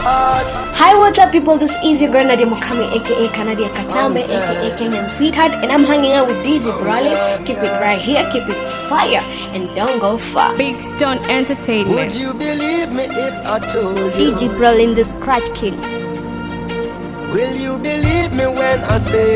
heart. Hi, what's up, people? This is your girl Nadia Mukami, aka Kanadia Katambe, aka Kenyan Sweetheart, and I'm hanging out with DJ Brawley. Keep it right here, keep it fire, and don't go far. Big Stone Entertainment. Would you believe me if I told you? DJ Brawley, the Scratch King. Will you believe me when I say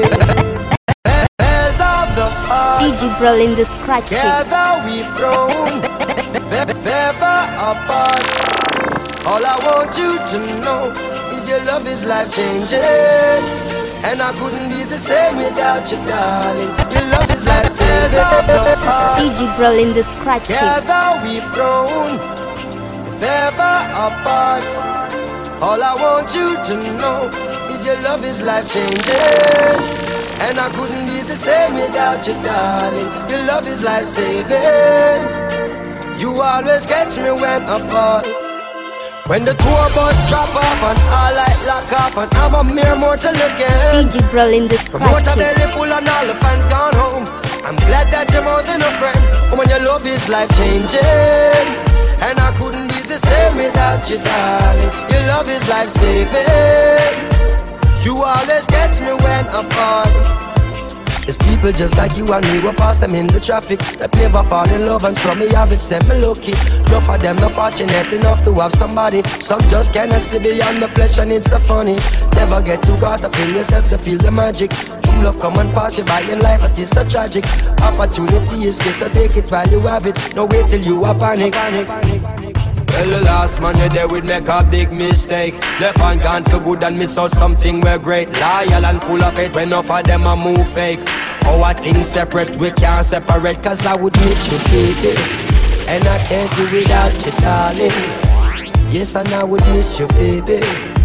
bears of the heart? DJ Brawley, the Scratch King. Together we've grown, ever apart. All I want you to know is your love is life changing, and I couldn't be the same without you, darling. Your love is life saving. DJ Brawley, the Scratch King. Together we've grown, ever apart. All I want you to know is your love is life changing, and I couldn't be the same without you, darling. Your love is life saving. You always catch me when I fall. When the tour bus drop off and all light lock off, and I'm a mere mortal again. DJ Brawley, the Scratch Promoter King. belly full and all the fans gone home. I'm glad that you're more than a friend. When your love is life changing, and I couldn't be the same without you, darling. Your love is life saving. You always catch me when I fall. There's people just like you and me, we pass them in the traffic, that never fall in love, and some me have it, said me lucky. Enough of them not fortunate enough to have somebody. Some just cannot see beyond the flesh, and it's so funny. Never get too caught up in yourself to feel the magic. True love come and pass you by in life, it is so tragic. Opportunity is good, so take it while you have it. No wait till you are panic. Well, the last man you there would make a big mistake. Left and gone for good and miss out something we're great. Loyal and full of faith when enough of them a move fake. Our things separate, we can't separate, cause I would miss you, baby, and I can't do without you, darling. Yes, and I would miss you, baby.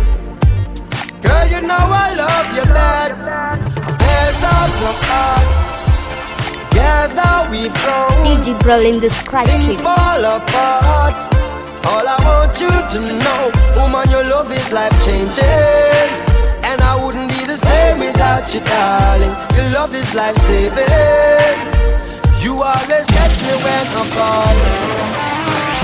Girl, you know I love you bad. Affairs of the heart. Together we've grown. DJ Brawley, the Scratch Things King. fall apart. All I want you to know, woman, your love is life changing, and I wouldn't be the same without you, darling. Your love is life saving. You always catch me when I fall.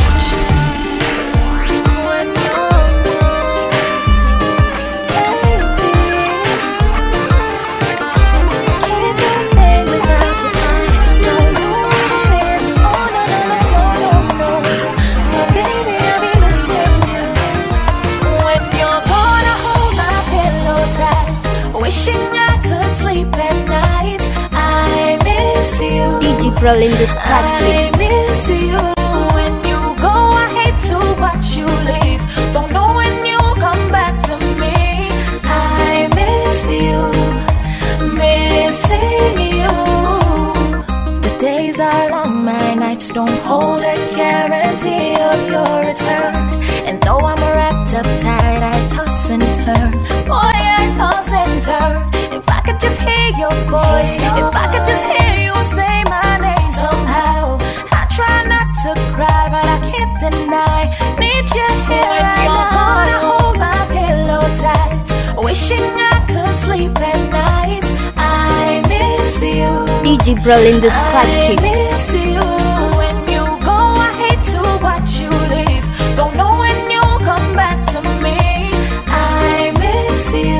Wishing I could sleep at night. I miss you. DJ Brawley, the Scratch King. I miss you. When you go, I hate to watch you leave. Don't know when you come back to me. I miss you, missing you. The days are long, my nights don't hold a guarantee of your return. And though I'm wrapped up tight, I toss and turn. Boy, I toss and turn. If I could just hear your voice, if I could just hear you say my name somehow. I try not to cry, but I can't deny. Need you here when you're gone. I hold my pillow tight, wishing I could sleep at night. I miss you. DJ Brawley, the Scratch King. I miss you. When you go, I hate to watch you leave. Don't know when you'll come back to me. I miss you,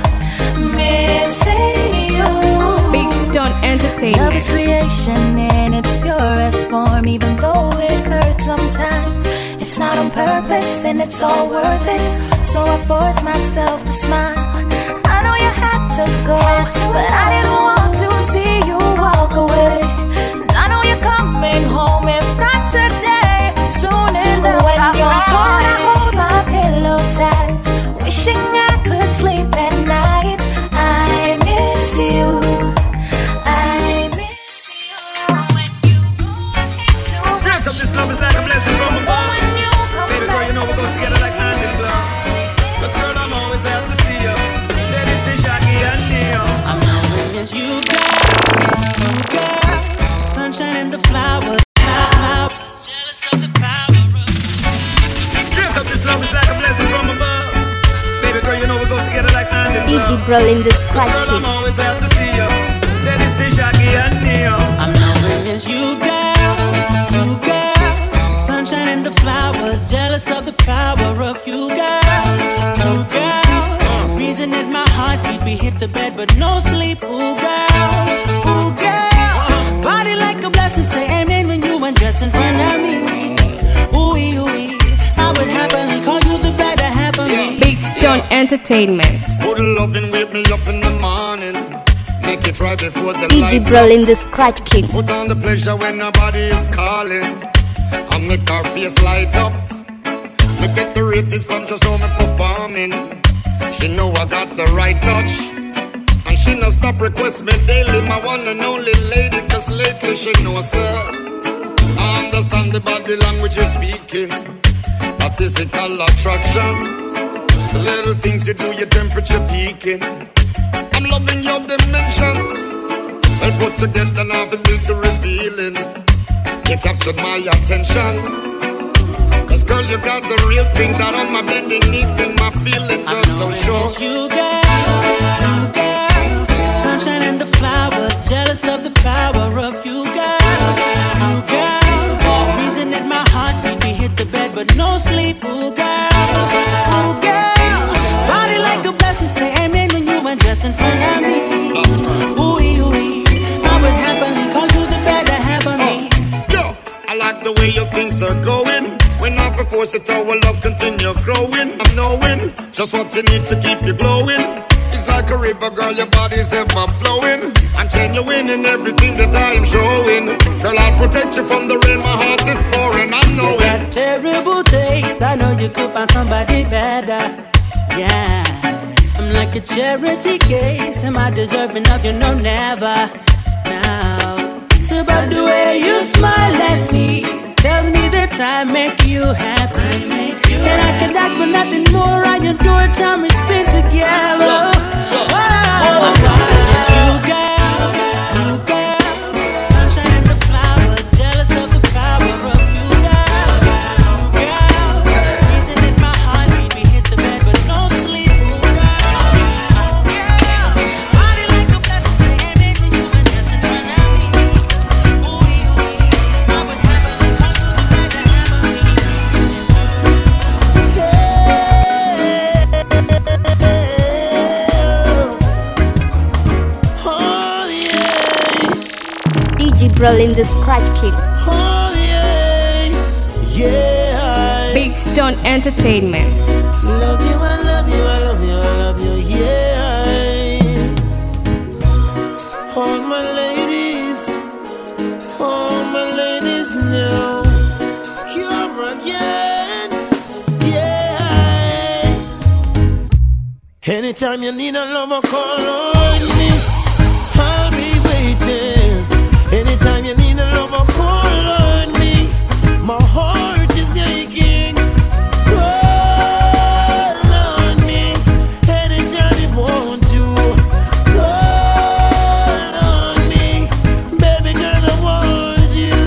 missing you. Big Stone Entertainment. Love is creation in its purest form, even though it hurts sometimes. It's not on purpose and it's all worth it. So I force myself to smile. I know you had to go, but I didn't want to see you walk away. And I know you're coming home, if not today, soon enough. When you're gone, I hold my pillow tight, wishing I could sleep at night. I miss you. I miss you. When you go, I hate to. Strength of this love is like a blessing from above. Baby girl, you know we go together like hand in glove. But girl, I'm always there to see you. Say this is Shaggy and Neo. I'm knowing it's you, girl. Sunshine and the flowers. Jealous of the power of. Strength of this love is like a blessing from above. Baby girl, you know we go together like hand in glove. DJ Brawley, the Scratch Girl, I'm King. always there to see you. Say this is Shaggy and Neo. I'm knowing it's you, girl. You, girl. Sunshine and the flowers. Jealous of the power of you, girl. we hit the bed but no sleep. Ooh girl, ooh girl. Body like a blessing, say amen when you undress in front of me. Ooh-wee, ooh-wee, I would happily call you the better half of me. Big Stone Entertainment. Put loving, wake me up in the morning. Make it right before the DJ Brolin the Scratch King. Put on the pleasure when nobody is calling. I make her face light up. Me get the ratings from just how me performing. She know I got the right touch, and she no stop request me daily. My one and only lady, cause lately she knows her. I understand the body language you're speaking, a physical attraction. The little things you do, your temperature peaking. I'm loving your dimensions. Well put together now the beauty revealing. You captured my attention. Cause girl, you got the real thing that on my bending knee thing. My feelings are so sure. You girl, sunshine and the flowers, jealous of the power of you girl. Reason that my heart beat, we hit the bed but no sleep. Ooh girl, body like a blessing, say amen when you undress in front of me. Ooh-wee, ooh-wee, I would happily call you the better half of me. Yo, I like the way your things are going. When I force it, our love continue growing. I'm knowing just what you need to keep you glowing. It's like a river, girl, your body's ever flowing. I'm genuine in everything that I am showing. Girl, I'll protect you from the rain, my heart is pouring, I know it. That terrible taste, I know you could find somebody better. Yeah, I'm like a charity case. Am I deserving of you? No, never. Now, it's about the way you smile at me. Tell me that I make you happy. And I can ask for nothing more. I adore time we spend together. You girl, sunshine and the flowers, jealous of the power of you girl. Reason that my heart beat, we hit the bed but no sleep. Ooh girl, body like a blessing, say amen when you undress in front of me. Ooh, I would happily call you the better half of me. DJ Brolin the Scratch King. Oh yeah, yeah. Big Stone Entertainment. Love you, I love you, I love you, I love you, yeah. All my ladies now. Come again, yeah. Anytime you need a lover, call on me. I'll be waiting. Anytime you need a lover, call on me. My heart is aching. Call on me. Anytime you want to. Call on me. Baby girl, I want you.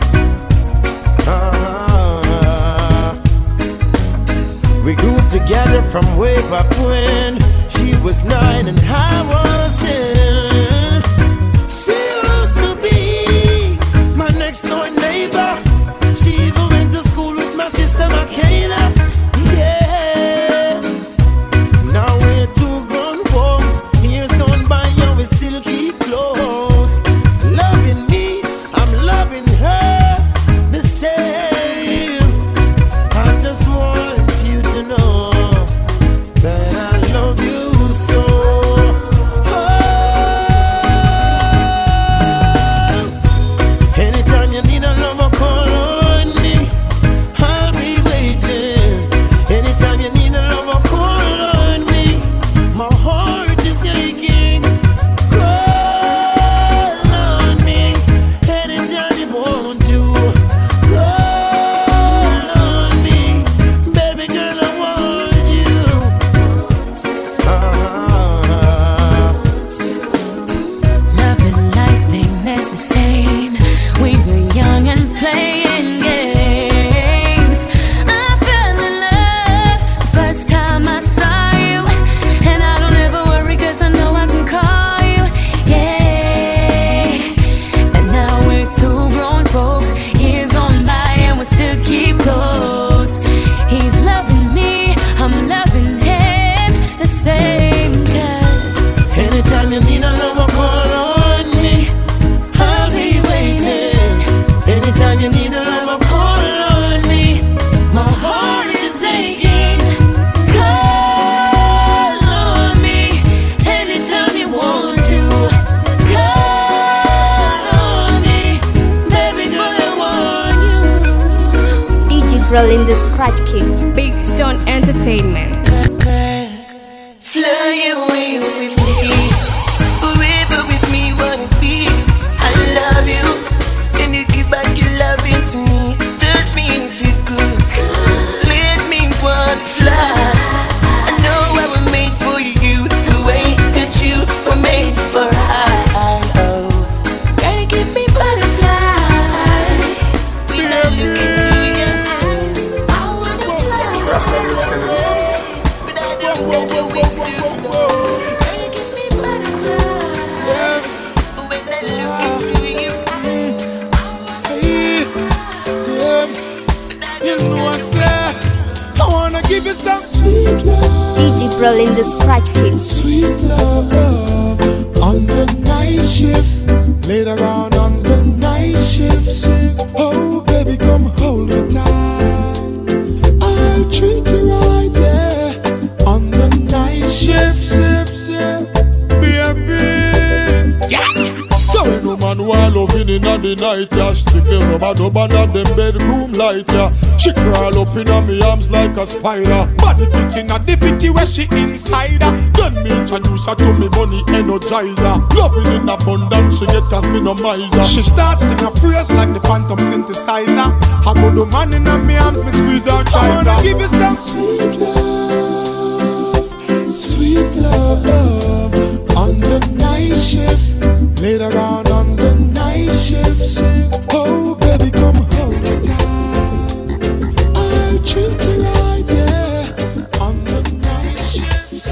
We grew together from way back when. She was 9 and I was 10. She used to be my next door neighbor. She even went to school with my sister Makayla. Yeah. Now we're two grown folks. Years gone by and we still keep close. Loving me, I'm loving her the same. I just want you to know that I love you so. Oh, Berlin the Scratch King. Big Stone Entertainment. Fly away with me, forever with me, wanna be. I love you, and you give back your loving to me. Touch me if you could, let me wanna fly. I know I was made for you, the way that you were made for I. Oh, gotta give me butterflies when I look into your eyes. I wanna fly, but I don't get your wings to flow. Gotta give me butterflies when I look into your eyes. You know I said I wanna give you some sweet love. DJ Berlin the Scratch King. Sweet love on the night shift, later on the night shift. Oh baby, come hold me tight. I'll treat you right there on the night shift, baby. Yeah. So no man who I loving in the night, yeah. Stick the rubber under them bedroom light, yeah. She crawl up in me arms like a spider. Body fit in a difficulty where she insider. Then me introduce her to me money energizer. Loving in abundance, she get as me no miser. She starts sing a phrase like the phantom synthesizer. I go the man in me arms, me squeeze her tighter. I wanna give you some sweet love on the night shift. Later on the night shift. Oh baby, come hold me tight. I'll treat you right there on the night shift.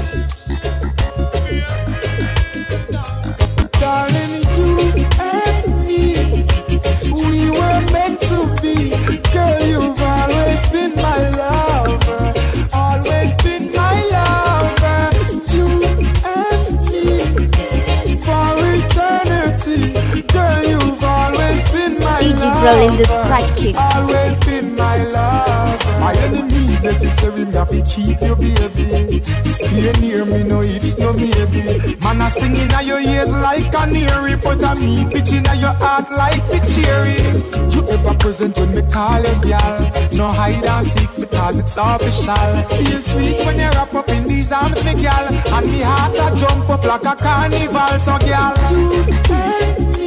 Darling, you and me, we were meant to be. Girl, you've always been my lover, always been my lover. You and me for eternity. Girl, you've always been my DJ Berlin the Scratch King. always been my love. My enemies necessary, me have to keep you, baby. Stay near me, no ifs, no maybe. Man, I sing in your ears like a canary, but I me pitch in your heart like the cherry. You ever present when me call you, girl? No hide and seek because it's official. Feel sweet when you wrap up in these arms, me girl, and me heart a jump up like a carnival. So, girl, you and me,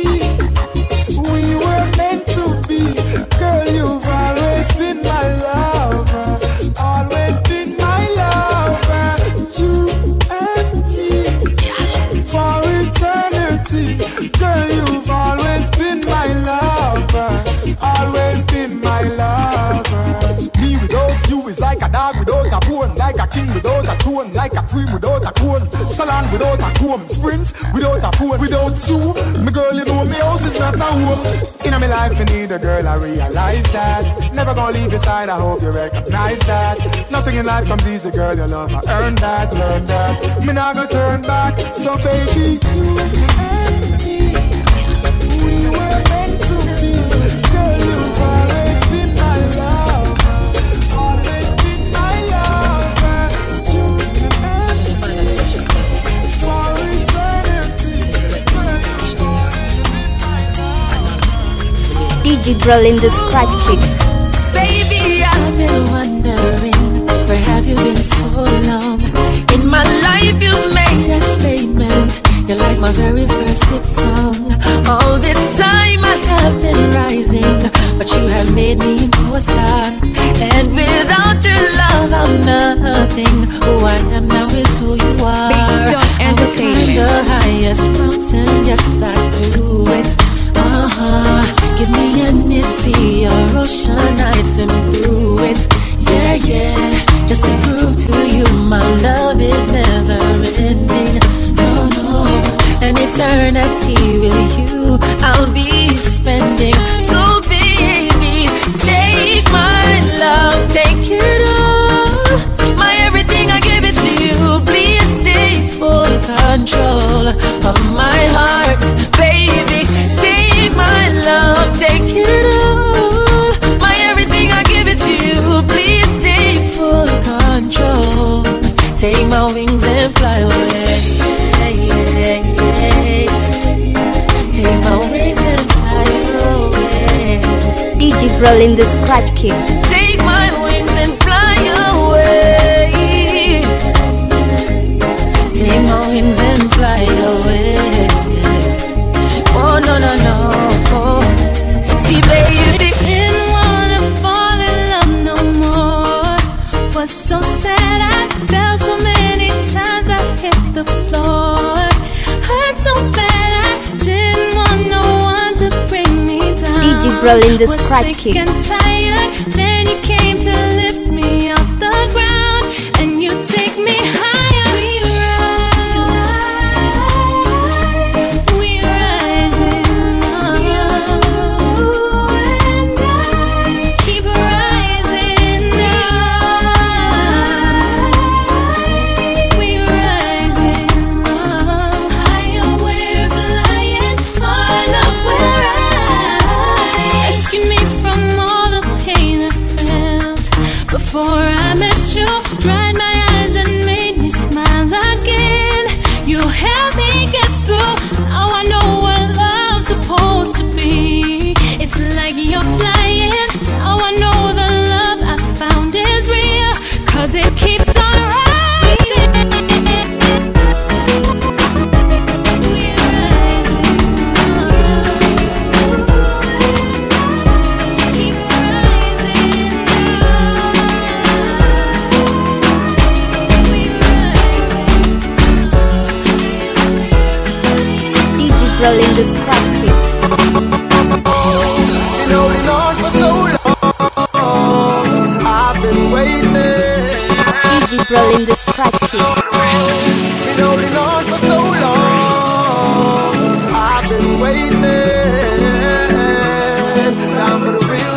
we were meant to be. Girl, you've always been my lover, always been my lover. You and me for eternity. Girl, you've always been my lover, always been my lover. Me without you is like a dog without a bone, like a king without a throne, like a queen without a crown, salon without a comb, sprint without a phone. Without you, my girl, you know my house is not a home. In my life, I need a girl, I realize that. Never gonna leave your side, I hope you recognize that. Nothing in life comes easy, girl, you love, I earn that, learn that. Me not gonna turn back, so baby, you and me, we were meant to be. Girl, you've always been my lover, always been my lover. You and me, for eternity. Girl, you've always been my lover. DJ Berlin the Scratch King. Baby, I've been wondering, where have you been so long? In my life you made a statement, you're like my very first hit song. All this time I have been rising, but you have made me into a star. And without your love I'm nothing. Who I am now is who you are. Big Stone Entertainment. The highest mountain, yes I do it. Give me any sea or ocean, I'd swim through it. Yeah, yeah, just to prove to you my love is never ending. No, no, an eternity with you I'll be spending. So baby, take my love, take it all. My everything, I give it to you. Please take full control of my heart. Baby, take my love, take it all. My everything, I give it to you. Please take full control. Take my wings and fly away. Take my wings and fly away. DJ Berlin the Scratch King. Take my said I fell so many times I hit the floor. Hurt so bad I didn't want no one to bring me down. DJ Brolin the Scratch Sick King. and tired, then you came to lift me off the ground, and you take me higher. Before I met you, dried my eyes and made me smile again. You helped me get through. Now I know what love's supposed to be. It's like you're flying. Now I know the love I found is real, 'cause it keeps on rising. Brolin the Scratch King. Been holding on for so long, I've been waiting. DJ Brolin the Scratch King. Been holding on for so long, I've been waiting. Time for the real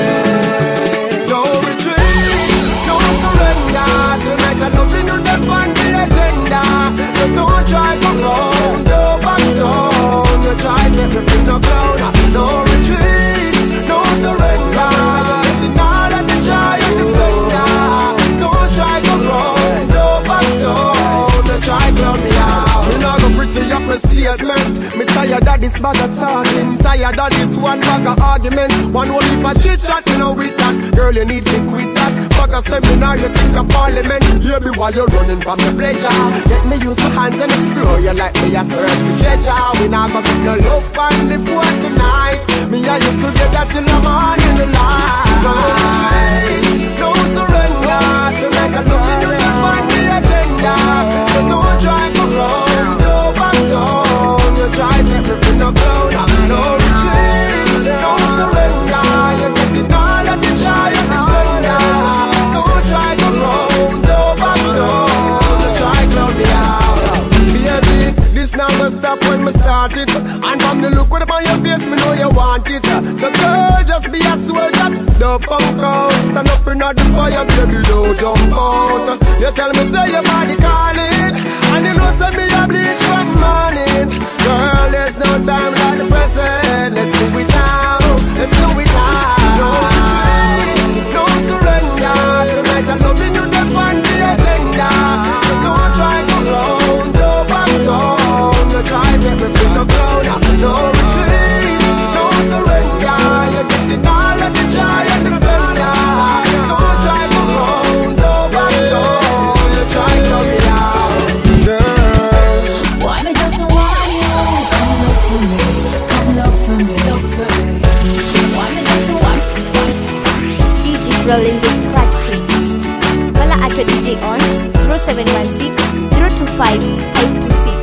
thing. No retreat, no surrender. Tonight I love you, no death on the agenda. So don't try to run, no back down. You try everything no clown. No retreat, no surrender. Getting all of the joy and the splendor. Don't try to run, no back down. You try clown me out. You know go pretty up my statement. Me tired of this bag of talking. Tired of this one bag of argument. One whole heap of chit chat, you know with that. Girl, you need to quit that. Bag of seminar, you think of parliament. Hear me while you're running from the pleasure. Let me use my hands and explore you like me a search for treasure. We not gonna get no love and live for tonight. Me and you together till the morning the light. No surrender. Tonight I love you, death on the agenda. So don't try to run, no back down. You try everything no clown. No retreat, no surrender. You're getting all of the joy and the splendor. Don't try to run, no back down. You try clown me out. Baby, this now must stop when me start it. And from the look upon your face, me know you want it. So girl, just be a soldier. Don't punk out, stand up in the fire, baby, don't jump out. You tell me say your body calling, and you know say me a bleach from morning. Girl, there's no time like the present. Let's do it now, let's do it now. No retreat, no surrender. Tonight I'm loving you, death on the agenda. So don't try to run, no back down. You try everything to clown. No retreat, no surrender. You're getting all of the joy and the splendor. Don't try to run, no back down. You try to love me out, girl. Why me just want you? Come look for me, come look for me, look for me. Why me just want DJ Brolin the Scratch King. Wala at DJ on 0716 025 526.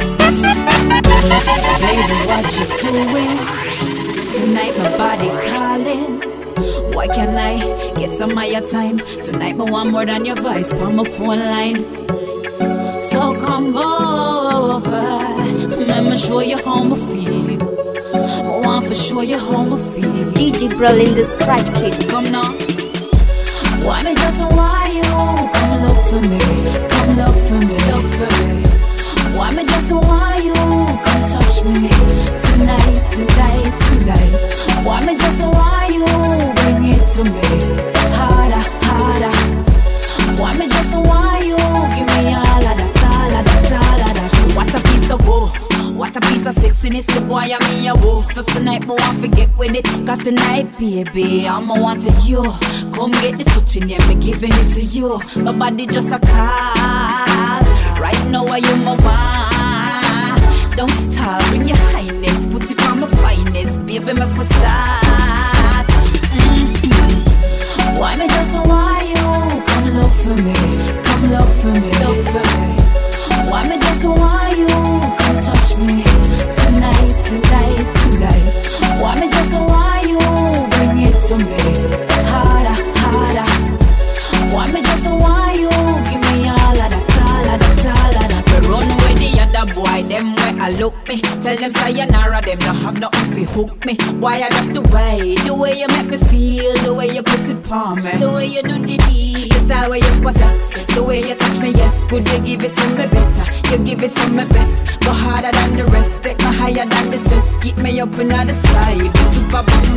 Baby, what you doing? Tonight my body calling. Why can't I get some of your time? Tonight me want more than your voice on my phone line. So come over, let me show you how I feel. I want to show you how I feel. DJ Brolin the Scratch King. Come now. Why me just want you? Come look for me, come look for me, look for me. Why me just want you? Come touch me tonight, tonight, tonight. Why me just want you? Bring it to me, harder, harder. Why me just want you? Give me all of that, all of that, all of that. What a piece of woe, what a piece of sexiness. The boy I'm me a woe. So tonight me want to get with it, 'cause tonight, baby, I'ma want to you. Come get the touching, yeah, me giving it to you. My body just a call. Right now, are you my one? Don't stop, bring your highness, put it on my finest, baby, make me start. Why me just want you? Come look for me, come look for me, look for me. Why me just want you? Come touch me tonight, tonight, tonight. Why me just want you? Bring it to me, harder, harder. Why me just want you? Give me all of that, all of that, all of that. We run with the other boy, them where I look me. Tell them sayonara, them don't have nothing to hook me. Why I just the way you make me feel, the way you put it on me, the way you do the deed, the style where you possess, the way you touch me, yes, good, you give it to me better, you give it to me best, go harder than the rest, take me higher than the cess, keep me up in the sky, be super bomb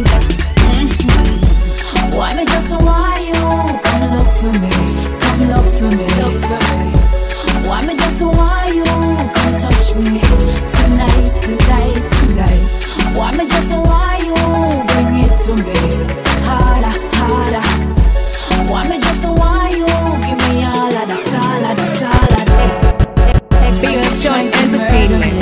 that. Why me just want you? Come look for me, come look for me, look for me. Why me just want you? Come touch me tonight, tonight, tonight. Why me just want you? Bring it to me, harder, harder. Why me just want you? Give me all of that, all of that, all of that. Big Joint Entertainment.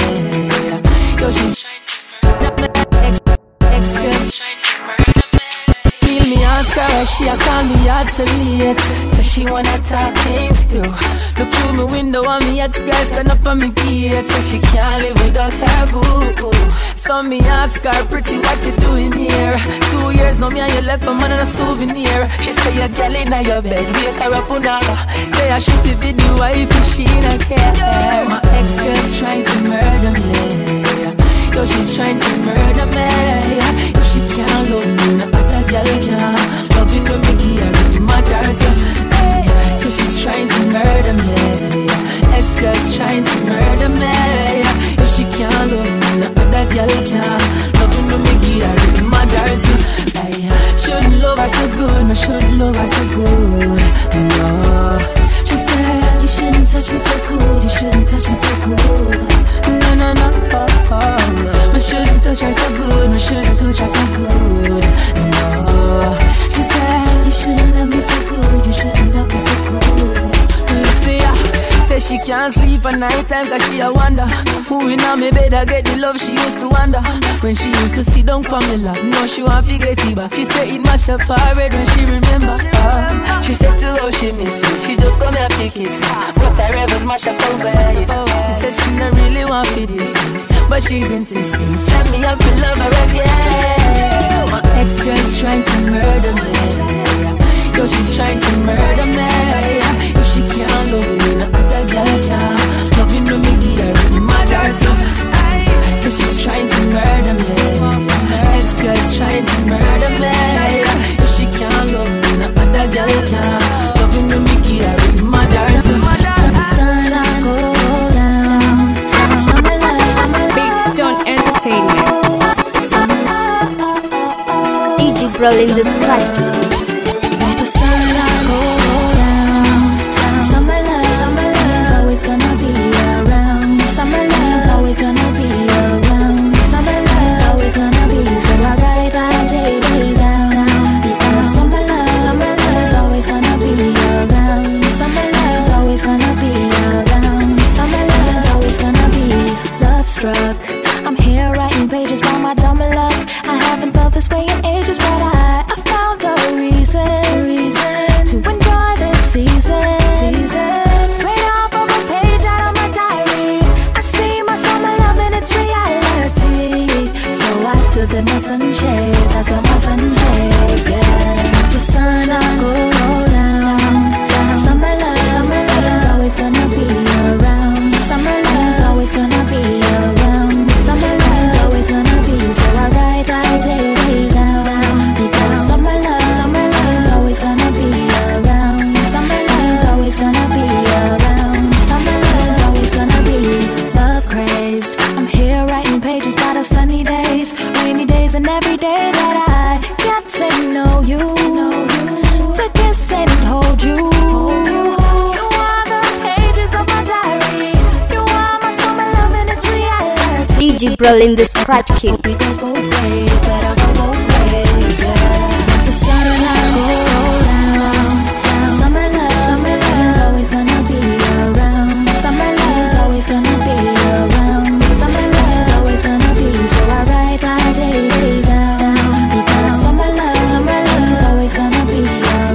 Yo, she's trying to murder me. Ex-girls trying to murder me. Feel me ask her, she a call me out so late. So she wanna talk things too. Look through my window and me ex-girl stand up on me gate. So she can't live without her boo. So me ask her, pretty, what you doing here? 2 years now me and you left a man and a souvenir. She say you're girl in your bed, wake her up on her. Say I should be the wife if she not care. My ex-girl's trying to murder me. Yo, she's trying to murder me. If she can't love me, no other girl can. Loving no Mickey, I really matter to. Hey, so she's trying to murder me. Ex-girl's trying to murder me. If she can't love me, no other girl can. Loving no Mickey, I really matter to. Hey, shouldn't love her so good, no shouldn't love her so good. No, she said you shouldn't touch me so good, you shouldn't touch me so good. No, no, no, oh, oh. I shouldn't touch her so good, I shouldn't touch her so good. No, she said you shouldn't love me so good, you shouldn't love me so good. Listen, say she can't sleep at night time cause she a wonder who in her me bed I get the love she used to wonder. When she used to sit down for me love, now she want to get it back. She said it mash up her head when she remember. She said to how she miss me, she just come here to kiss me, but I rebels mash up her bed. She said she not really want for this, but she's insisting. Set me up and love her again. My ex-girl's trying to murder me. Yo, she's trying to murder me. If she can't love me, no other girl can. Loving no Mickey, I really matter to. So she's trying to murder me. Ex-girl's trying to murder me. If she can't love me, no other girl can. Loving no Mickey, I really matter to. Big Joint Entertainment. EG Brolin the Scratch Kid. I'm here writing pages while my dumb luck. I haven't felt this way in ages, but I found a reason to enjoy this season. Straight off of a page out of my diary, I see my summer love in its reality. So I tilted my sunshades, I took my sunshades, yeah. The sun I go down. Summer love's always gonna be around. Summer love's always gonna be around. Summer love's always gonna be. So I write days down because summer love's always gonna be around. Summer love's always gonna be around. Summer love's always gonna be love crazed. I'm here writing pages about the sunny days, rainy days, and every day that I get to know you, to kiss and hold you. EG Brolin the Scratch Kid. It goes both ways, better go both ways, yeah. It's the sun and I go down. Summer love's always gonna be around. Summer love's always gonna be around. Summer love's always gonna be. So I write days down because summer love's always gonna be around.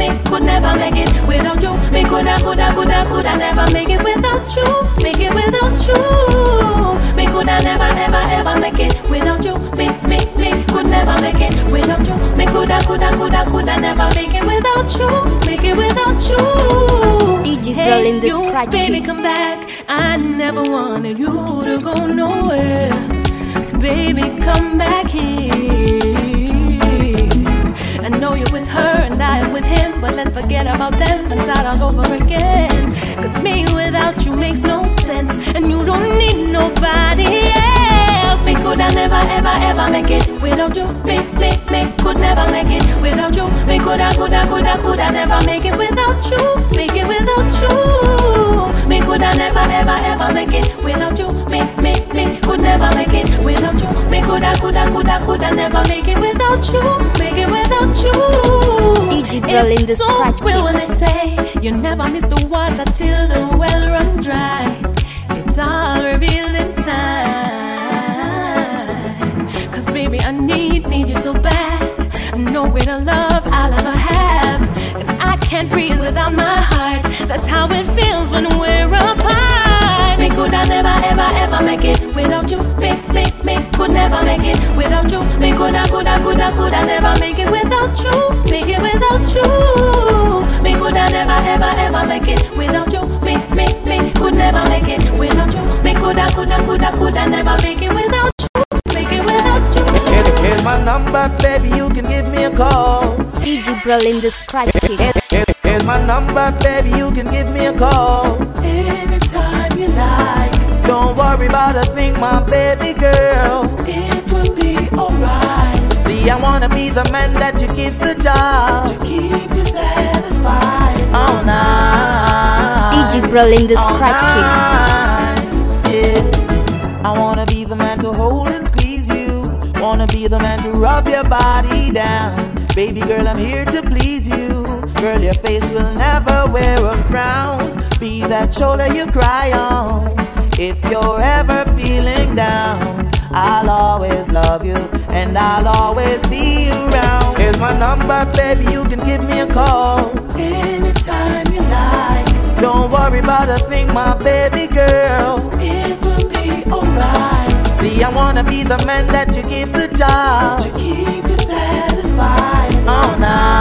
could never make it without you. Me coulda never make it without you. Make it without you. Me coulda never make it without you. Me could never make it without you. Me coulda never make it without you. Make it without you. DJ Brawl in the scratch baby, key. come back. I never wanted you to go nowhere. Baby, come back here. I know you're with her and I am with him, but let's forget about them and start all over again. Cause me without you makes no sense, and you don't need nobody else. Me coulda never make it without you. Me could never make it without you. Me coulda never make it without you. Make it without you. Me coulda never make it without you. Me could never make it without you. Me coulda never make it without you. Make it without you. DJ Brawl in the scratch key. When key. they say you never miss the water till the well run dry, it's all revealed in time. Cause baby, I need you so bad. No greater love I'll ever have, and I can't breathe without my heart. That's how it feels when we're apart. Me coulda never make it without you. Me could never make it without you. Me coulda never make it without you. Make it without you. Me coulda never make it without you. Me could never make it without you. Me coulda never make it without you. Make it without you. Here's my number, baby, you can give me a call. DJ Brawl in the scratch key. Here's my number, baby, you can give me a call. Anytime you like. Don't worry about a thing, my baby girl. It will be alright. See, I wanna be the man that you give the job to keep you satisfied all night. DJ Brawl in the scratch key. Yeah. I wanna be the man to hold and squeeze you. Wanna be the man to rub your body down. Baby girl, I'm here to please you. Girl, your face will never wear a frown. Be that shoulder you cry on. If you're ever feeling down, I'll always love you and I'll always be around. Here's my number, baby, you can give me a call. Anytime you like. Don't worry about a thing, my baby girl. It will be alright. See, I wanna be the man that you give the job to keep you satisfied all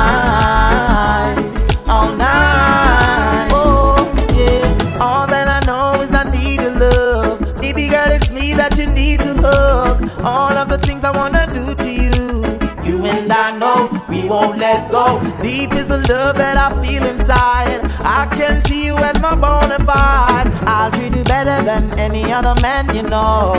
night, all night. Oh, yeah. All that I know is I need your love. Baby girl, it's me that you need to hug. All of the things I wanna do to you, you and I know we won't let go. Deep is the love that I feel inside. I can see you as my bona fide. I'll treat you better than any other man you know.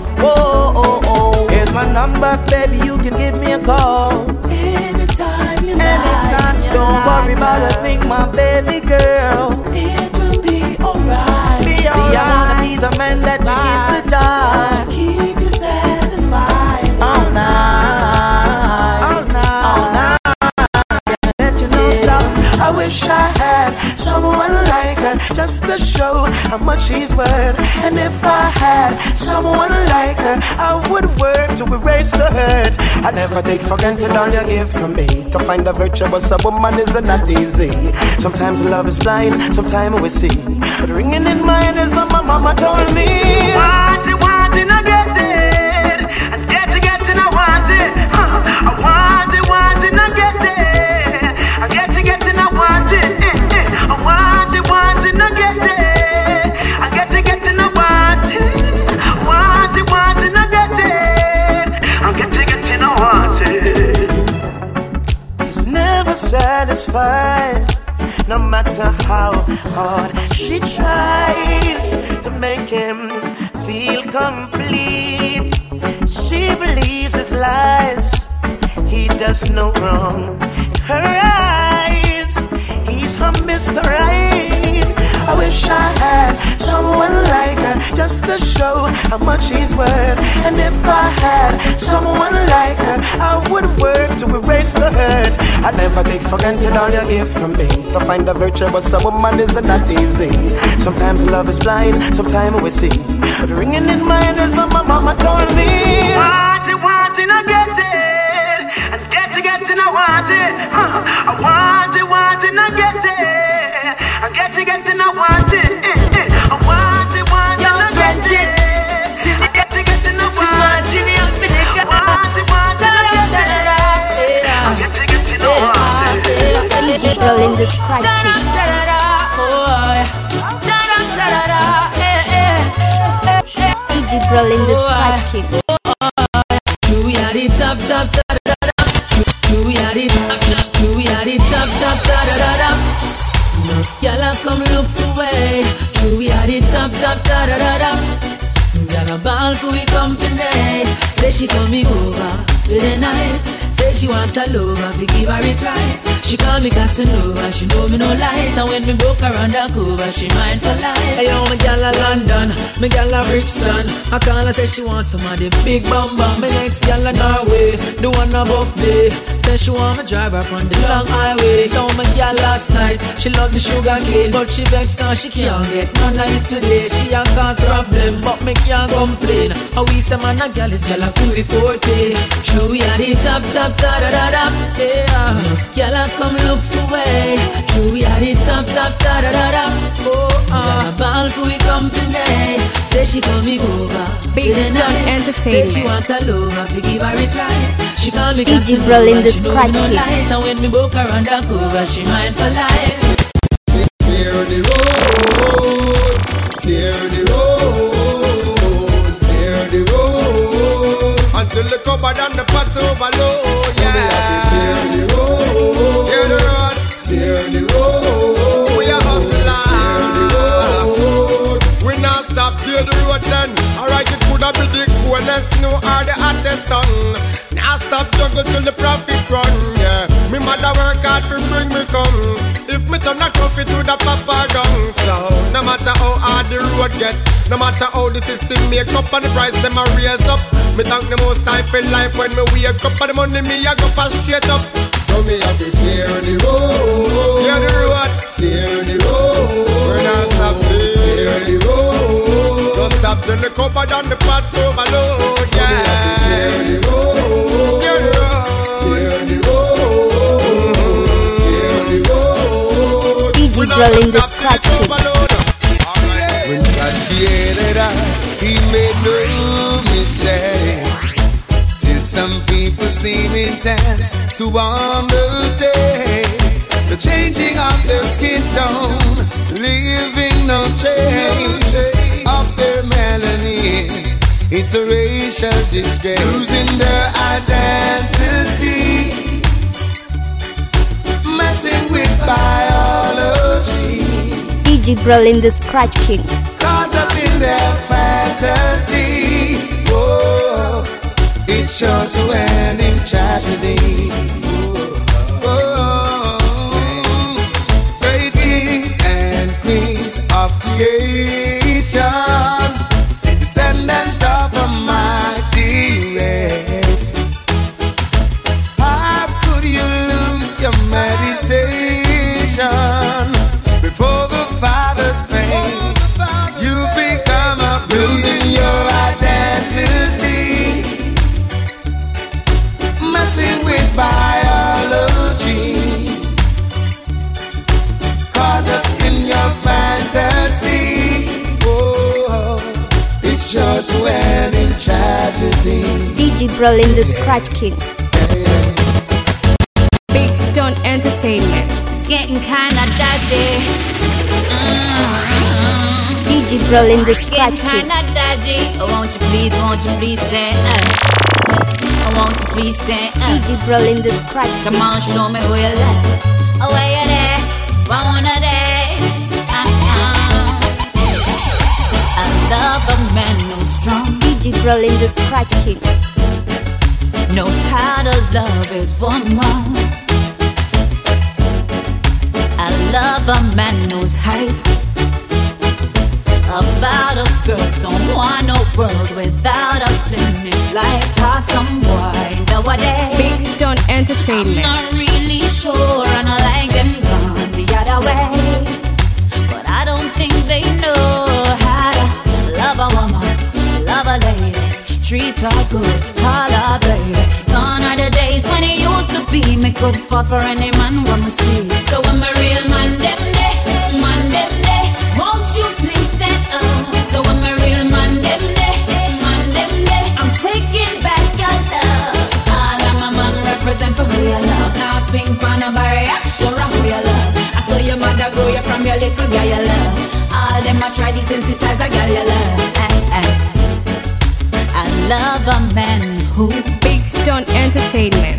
Oh. Here's my number, baby, you can give me a call. Anytime you Anytime like. Don't worry about a thing, my baby girl. It will be alright. See, I wanna be the man that you give the job to keep you satisfied all night, all night, all night. Let you know something. I wish I had someone like her, just to show how much she's worth. And if I had someone like her, I would work to erase the hurt. I never take for granted all you give to me. To find a virtuous woman isn't that easy. Sometimes love is blind, sometimes we see. But ringing in my head is what my mama told me. Want it, I get it. And get it, I want it. I want it, I get it. I get it, I want it. I want it, I get it. I get it, I want it. Want it, I get it. I get it, I want it. It's never satisfied, no matter how hard she tries to make him feel complete. She believes his lies, he does no wrong. In her eyes, he's her Mr. Right. I wish I had someone like her, just to show how much she's worth. And if I had someone like her, I would work to erase the hurt. I never take for granted all you give to me. To find a virtuous woman isn't that easy. Sometimes love is blind, sometimes we see. But ringing in my head is what my mama told me. Want it, I get it. And get it, I want want it. I want it, and I get it. I get it, and I want it. I want it, and I get it. I get it, and I want it. I want it, and I get it. I get it, and I want it. DJ Girl in the Scratch King. DJ Girl in the Scratch King. We are the top, we are the top, we are the top, y'all come look for way. We are the top, y'all a ball for we company. Say she coming over for the night. Say she want a lover, we give her it right. She call me Casanova, she know me no light. And when me broke her undercover, she mine for life. Hey yo, my gal a London, my gal a Brixton. I call her, say she want some of the big bum bum. My next gal a Norway, the one above me. Say she want me drive her on the long highway. Yo, my gal last night, she love the sugar cane, but she vex cause she can't get none of it today. She a cause problem, but me can't complain. How we say man a gal is gal a full 40. True, we are the top, yeah. Y'all come look for way. True, we are the top, oh, ball for we company. Say she coming over Big Stone Entertainment. Say she want a lover, we give her it right. She call me DJ Girl in the Scratch King. And when me broke her undercover, she mine for life. Tear the road, tear the road, tear the road, until the cupboard and the pot overload. Yeah, tear the road, tear the road, tear the road. We are hustling, tear the road. We not stop, tear the road then. Alright, it could have been the coolest snow or the hottest sun. Now stop juggle till the profit run. Yeah, me mother work hard to bring me come. If me turn a coffee to the papa gun. So no matter how hard the road get, no matter how the system make up and the price them a raise up, me thank the most time for life when me wake up and the money me a go pass straight up. So me have to tear the road, tear the road, tear the road. We not stop tear the road. Don't stop till the cupboard and the pot overload. Yeah, so me have to tear the road, tear the road, tear the road, tear the road. DJ Girl in the Scratch King. When God created us, He made no mistake. Still some people seem intent to undertake the changing of their skin tone, leaving no trace of their melanin. It's a racial disgrace, losing their identity, messing with biology. DJ Girl in the Scratch King. Caught up in their fantasy. Whoa, it's sure to end in tragedy. Whoa, great kings and queens of creation, descendants of a mighty race. How could you lose your meditation before the Father's face? You become a losing your identity, messing with biology, caught up in your fantasy. Whoa, it's sure to end in tragedy. DJ Girl in the Scratch King. Big Stone Entertainment. It's getting kinda dodgy. DJ Girl in the Scratch King. Kinda dodgy. Oh, won't you please stand up? Oh, won't you please stand up? DJ Girl in the Scratch King. Come on, show me who you love. Oh, where you there? One of day. I love a man who's strong. DJ Girl in the Scratch King. Knows how to love his woman. I love a man who's hype about us girls. Don't want no world without us in his life. Cause some boy nowadays Big Stone Entertainment. I'm not really sure, and I like them gone the other way. But I don't think they know how to love a woman, love a lady, treat her good, call her baby. Gone are the days when it used to be me good fall for any man want me see. So when my real man them day, won't you please stand up? So when my real man them day, I'm taking back your love. All of my man represent for who you love. Now swing pan a barrier, show who you love. I saw your mother grow you from your little girl you love. All them I try desensitize a girl you love. I love a man who Big Stone Entertainment.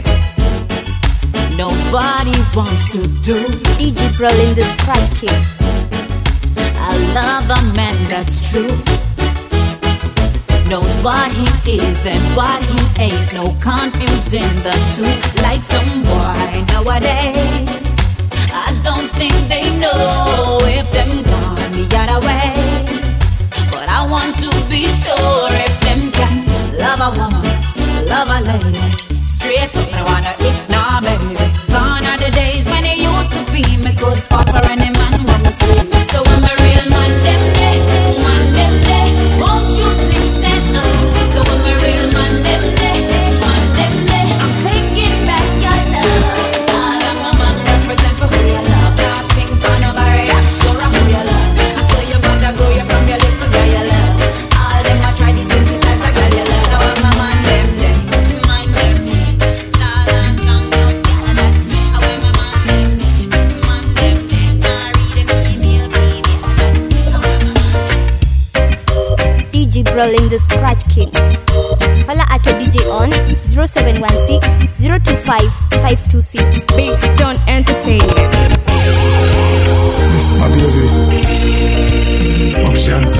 Nobody wants to do. DJ Brolin the Scratch King. I love a man that's true. Knows what he is and what he ain't. No confusing the two. Like some boy nowadays, I don't think they know if them gone the other way. But I want to be sure if them can love a woman, love a lady. Straight up, I wanna ignore baby. Gone are the days when it used to be me good for any man wanna see. So when my real man them day, won't you please stand up? So when my real man them day, I'm taking back your love. All of my man represent for who you love. Now sing for no barrier, sure who you love. I saw your mother grow you from your little girl you love. All them I try desensitize a girl you love. Now all my man them day. Brolin the Scratch King. Holla at your DJ on 0716 025 526. Big Stone Entertainment. Miss my baby. Options.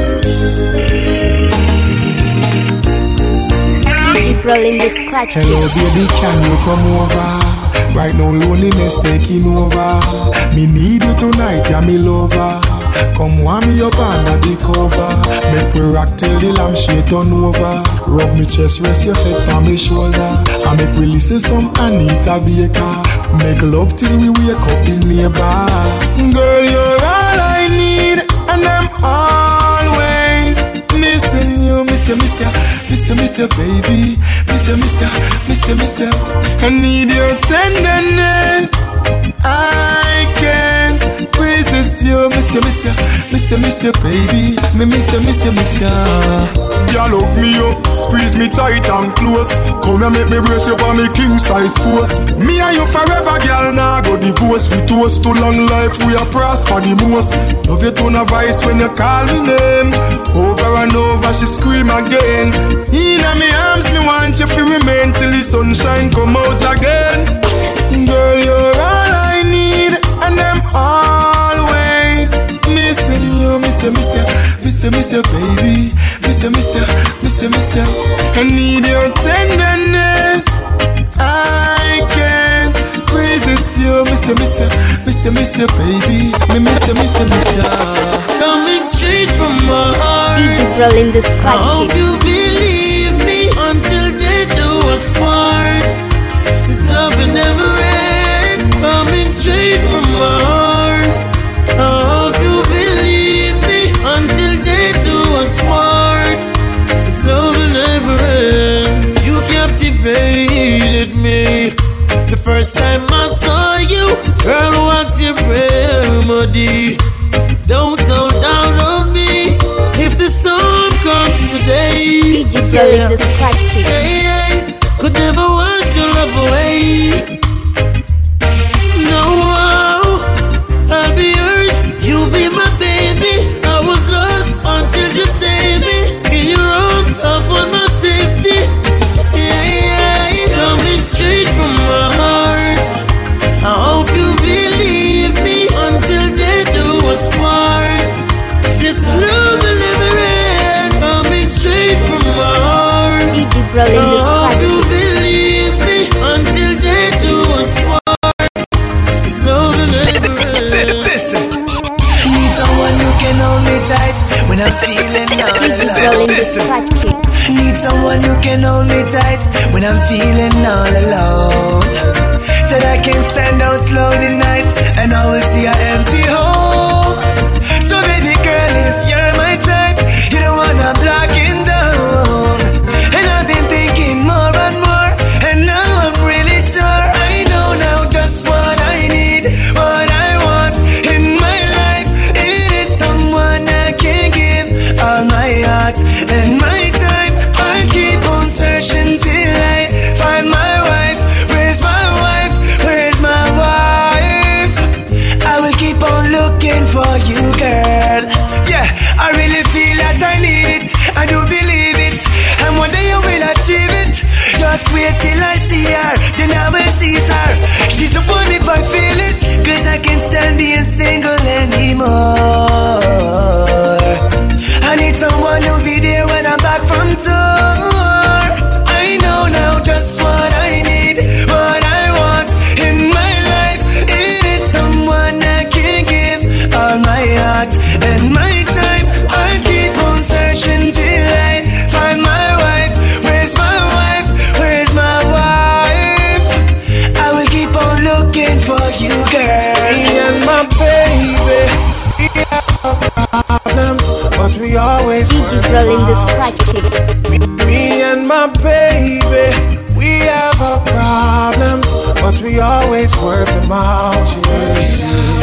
DJ Brolin the Scratch King. Hello baby, can you come over? Right now loneliness taking over. Me need you tonight, yeah me lover. Come warm me up under the cover. Make we rock till the lampshade turn over. Rub me chest, rest your head on my shoulder. And make we listen some Anita Baker. Make love till we wake up the neighbor. Girl, you're all I need, and I'm always missing you. Miss you, baby. Miss you. I need your tenderness. I can't resist you. Miss you, baby. Miss you. You love me up, squeeze me tight and close. Come and make me brace you for me king size post. Me and you forever, girl. Now go divorce. We toast to long life. We are prosper the most. Love your tone of voice when you call me name. Over and over, she scream again. In my arms, me want you to remain till the sunshine come out again. Girl, you're all I need, and I'm always missing you. Miss you, baby. Miss you. I need your tenderness. I can't resist you. Miss you, baby. Miss you. Coming straight from my heart. DJ Brolin the Scratch King. I hope you believe me until they do us part. This love will never end. Coming straight from my heart. I hope you believe me until they do us part. This love will never end. You captivated me the first time I saw you. Girl, what's your remedy? Don't hold down on me if the storm comes today. DJ Brolin the Scratch King. Hey, could never wash your love away. No, I'll be yours. You be my baby. I was lost until you saved me. In your arms, I found my safety. Coming straight from my heart. I hope you believe me until they do us part. This love will never end. Coming straight from my heart. DJ Brolin the Scratch King. Believe me until they do us part. This love will never end. Listen. Need someone who can hold me tight when I'm feeling all alone. Listen. Need someone who can hold me tight when I'm feeling all alone. So that I can stand those lonely nights and always see an empty home. So baby girl, if you're my type, you don't wanna block it down. And I've been thinking more and more, and now I'm really sure I know but we always DJ Brolin the scratch kick. Me and my baby, we have our problems, but we always work them out. Yes,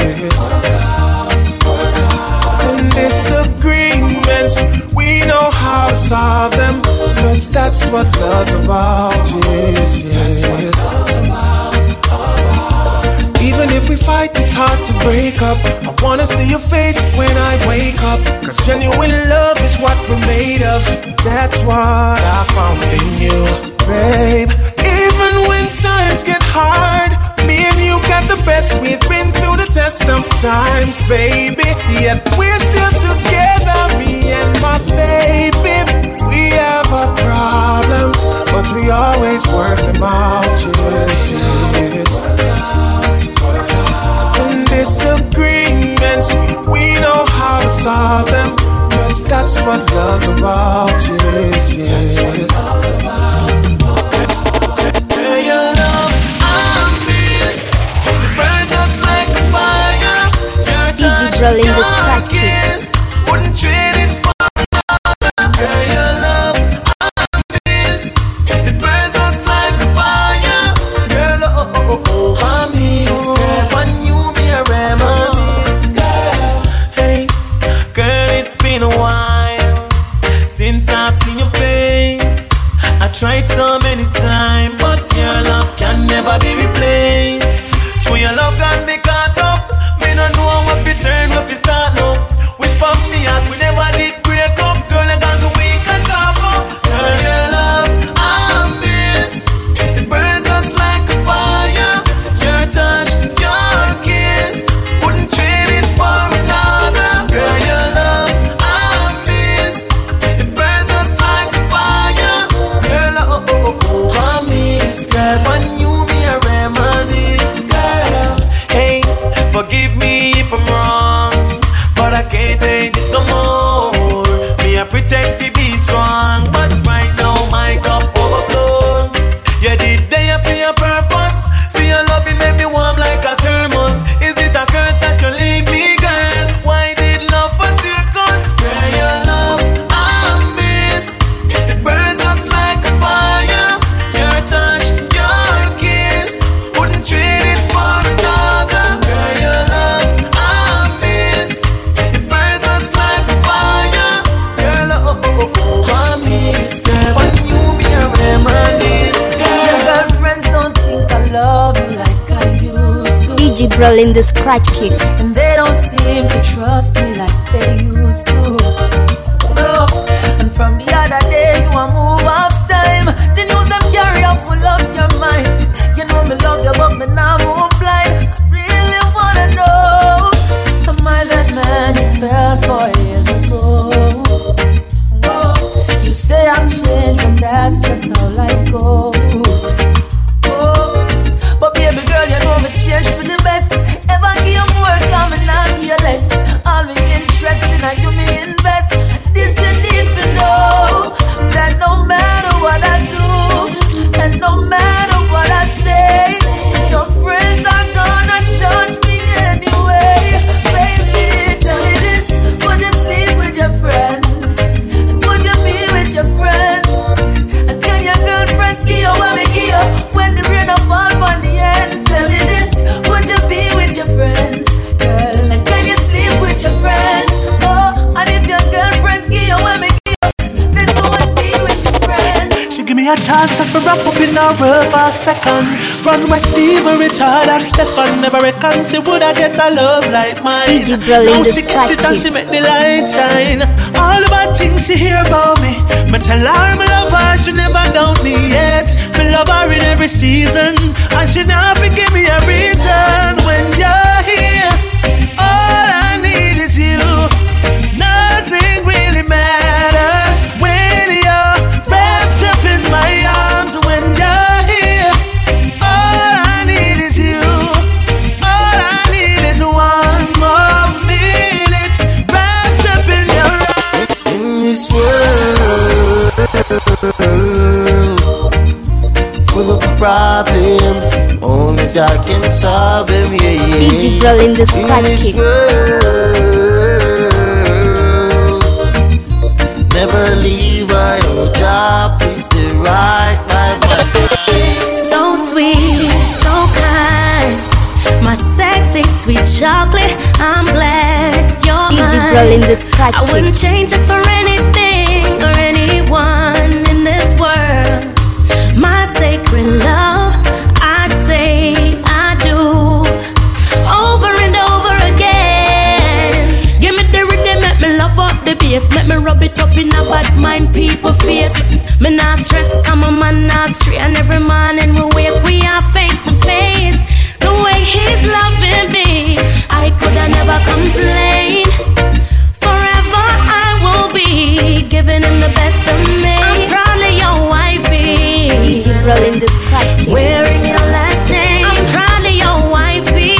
and disagreements, we know how to solve them, cause that's what love's about. Yes, yes. Even if we fight, it's hard to break up. I wanna see your face when I wake up, cause genuine love is what we're made of. That's what I found in you, babe. Even when times get hard, me and you got the best. We've been through the test of times, baby, yet we're still together. Me and my baby, we have our problems, but we always work them out. Yes, yes. Disagreements, we know how to solve them, cause that's what love's about. Yes, yes. Girl, your love, I miss. It burns us like a fire. Your touch, your kiss, wouldn't trade it for another. Girl, your love, I miss. It burns us like a fire. Girl, I miss. When you hey, girl, it's been a while since I've seen your face. I tried so many times, but your love can never be replaced. True, your love can be caught up. Me no know what we turn, what we start now. Which from me heart we never did break up. Girl, I got me weak and soft. Girl, your love, I miss. It burns us like a fire. Your touch, your kiss, wouldn't trade it for another. Girl, your love, I miss. It burns us like a fire. Girl, I miss. Girl, when you me a reminisce. Girl, hey, forgive me if I'm wrong, but I can't take this no more. Me I pretend to be strong, but right now my cup overflow. You did there for your purpose. For your love, it made me warm like a thermos. Is it a curse that you leave me, girl? Why did love forsake us? Girl, your love, I miss. It burns us like a fire. Your touch, your kiss, wouldn't trade it for another. Girl, your love, I miss. It burns us like a fire. Girl, I miss. Girl, when you be a reminisce. Your girlfriends don't think I love you like I used to. DJ Brolin the scratch kick. And they don't seem to trust me like they used to. No. And from the other day you a move off time. The news them carry up full of your mind. You know me love you but me now move blind. Really wanna know, am I that man you felt 4 years ago? Oh, you say I'm changed and that's just how life goes. But baby girl, you know me change for the best. Ever give you more, come and not give you less. All me interest in you me invest. This you need to know, that no matter what I do, and no matter what I say, your friends are gonna judge me anyway. Baby, tell me this, would you sleep with your friends? Would you be with your friends? And can your girlfriends give you what we give you when the rain of fall on the ends? Tell me this, would you be with your friends? Girl, and can you sleep with your friends? Oh, and if your girlfriends give you what we give you, then go and be with your friends. She give me a chance just to wrap up in a world for a second. Run with Steven, Richard and Stefan. Never reckon she woulda get a love like mine. Now she get it and she make the light shine. All the bad things she hear about me, me tell her me love her, she never doubt me yet. Me love her in every season, and she never give me a reason. When you're here, all I need is you. Nothing really matters when you're wrapped up in my arms. When you're here, all I need is you. All I need is one more minute wrapped up in your arms. In this world full of problems, only God can solve them. Yeah, yeah. DJ Brolin the scratch kick. In this world never leave her. Your job, please stay right by my side. So sweet, so kind, my sexy sweet chocolate. I'm glad you're mine. I wouldn't change it for anything or anyone in this world. My sacred love, I'd say I do. Over and over again. Give me the rhythm, make me love up the bass. Make me rub it up in a bad mind people face. Me not stress, I'm a man not straight. And every morning we wake, we are face to face. The way he's loving me, I could have never complain. Forever I will be giving him the best of me. I'm proudly your wifey. DJ Brolin the Scratch King. Wearing your last name. I'm proudly your wifey.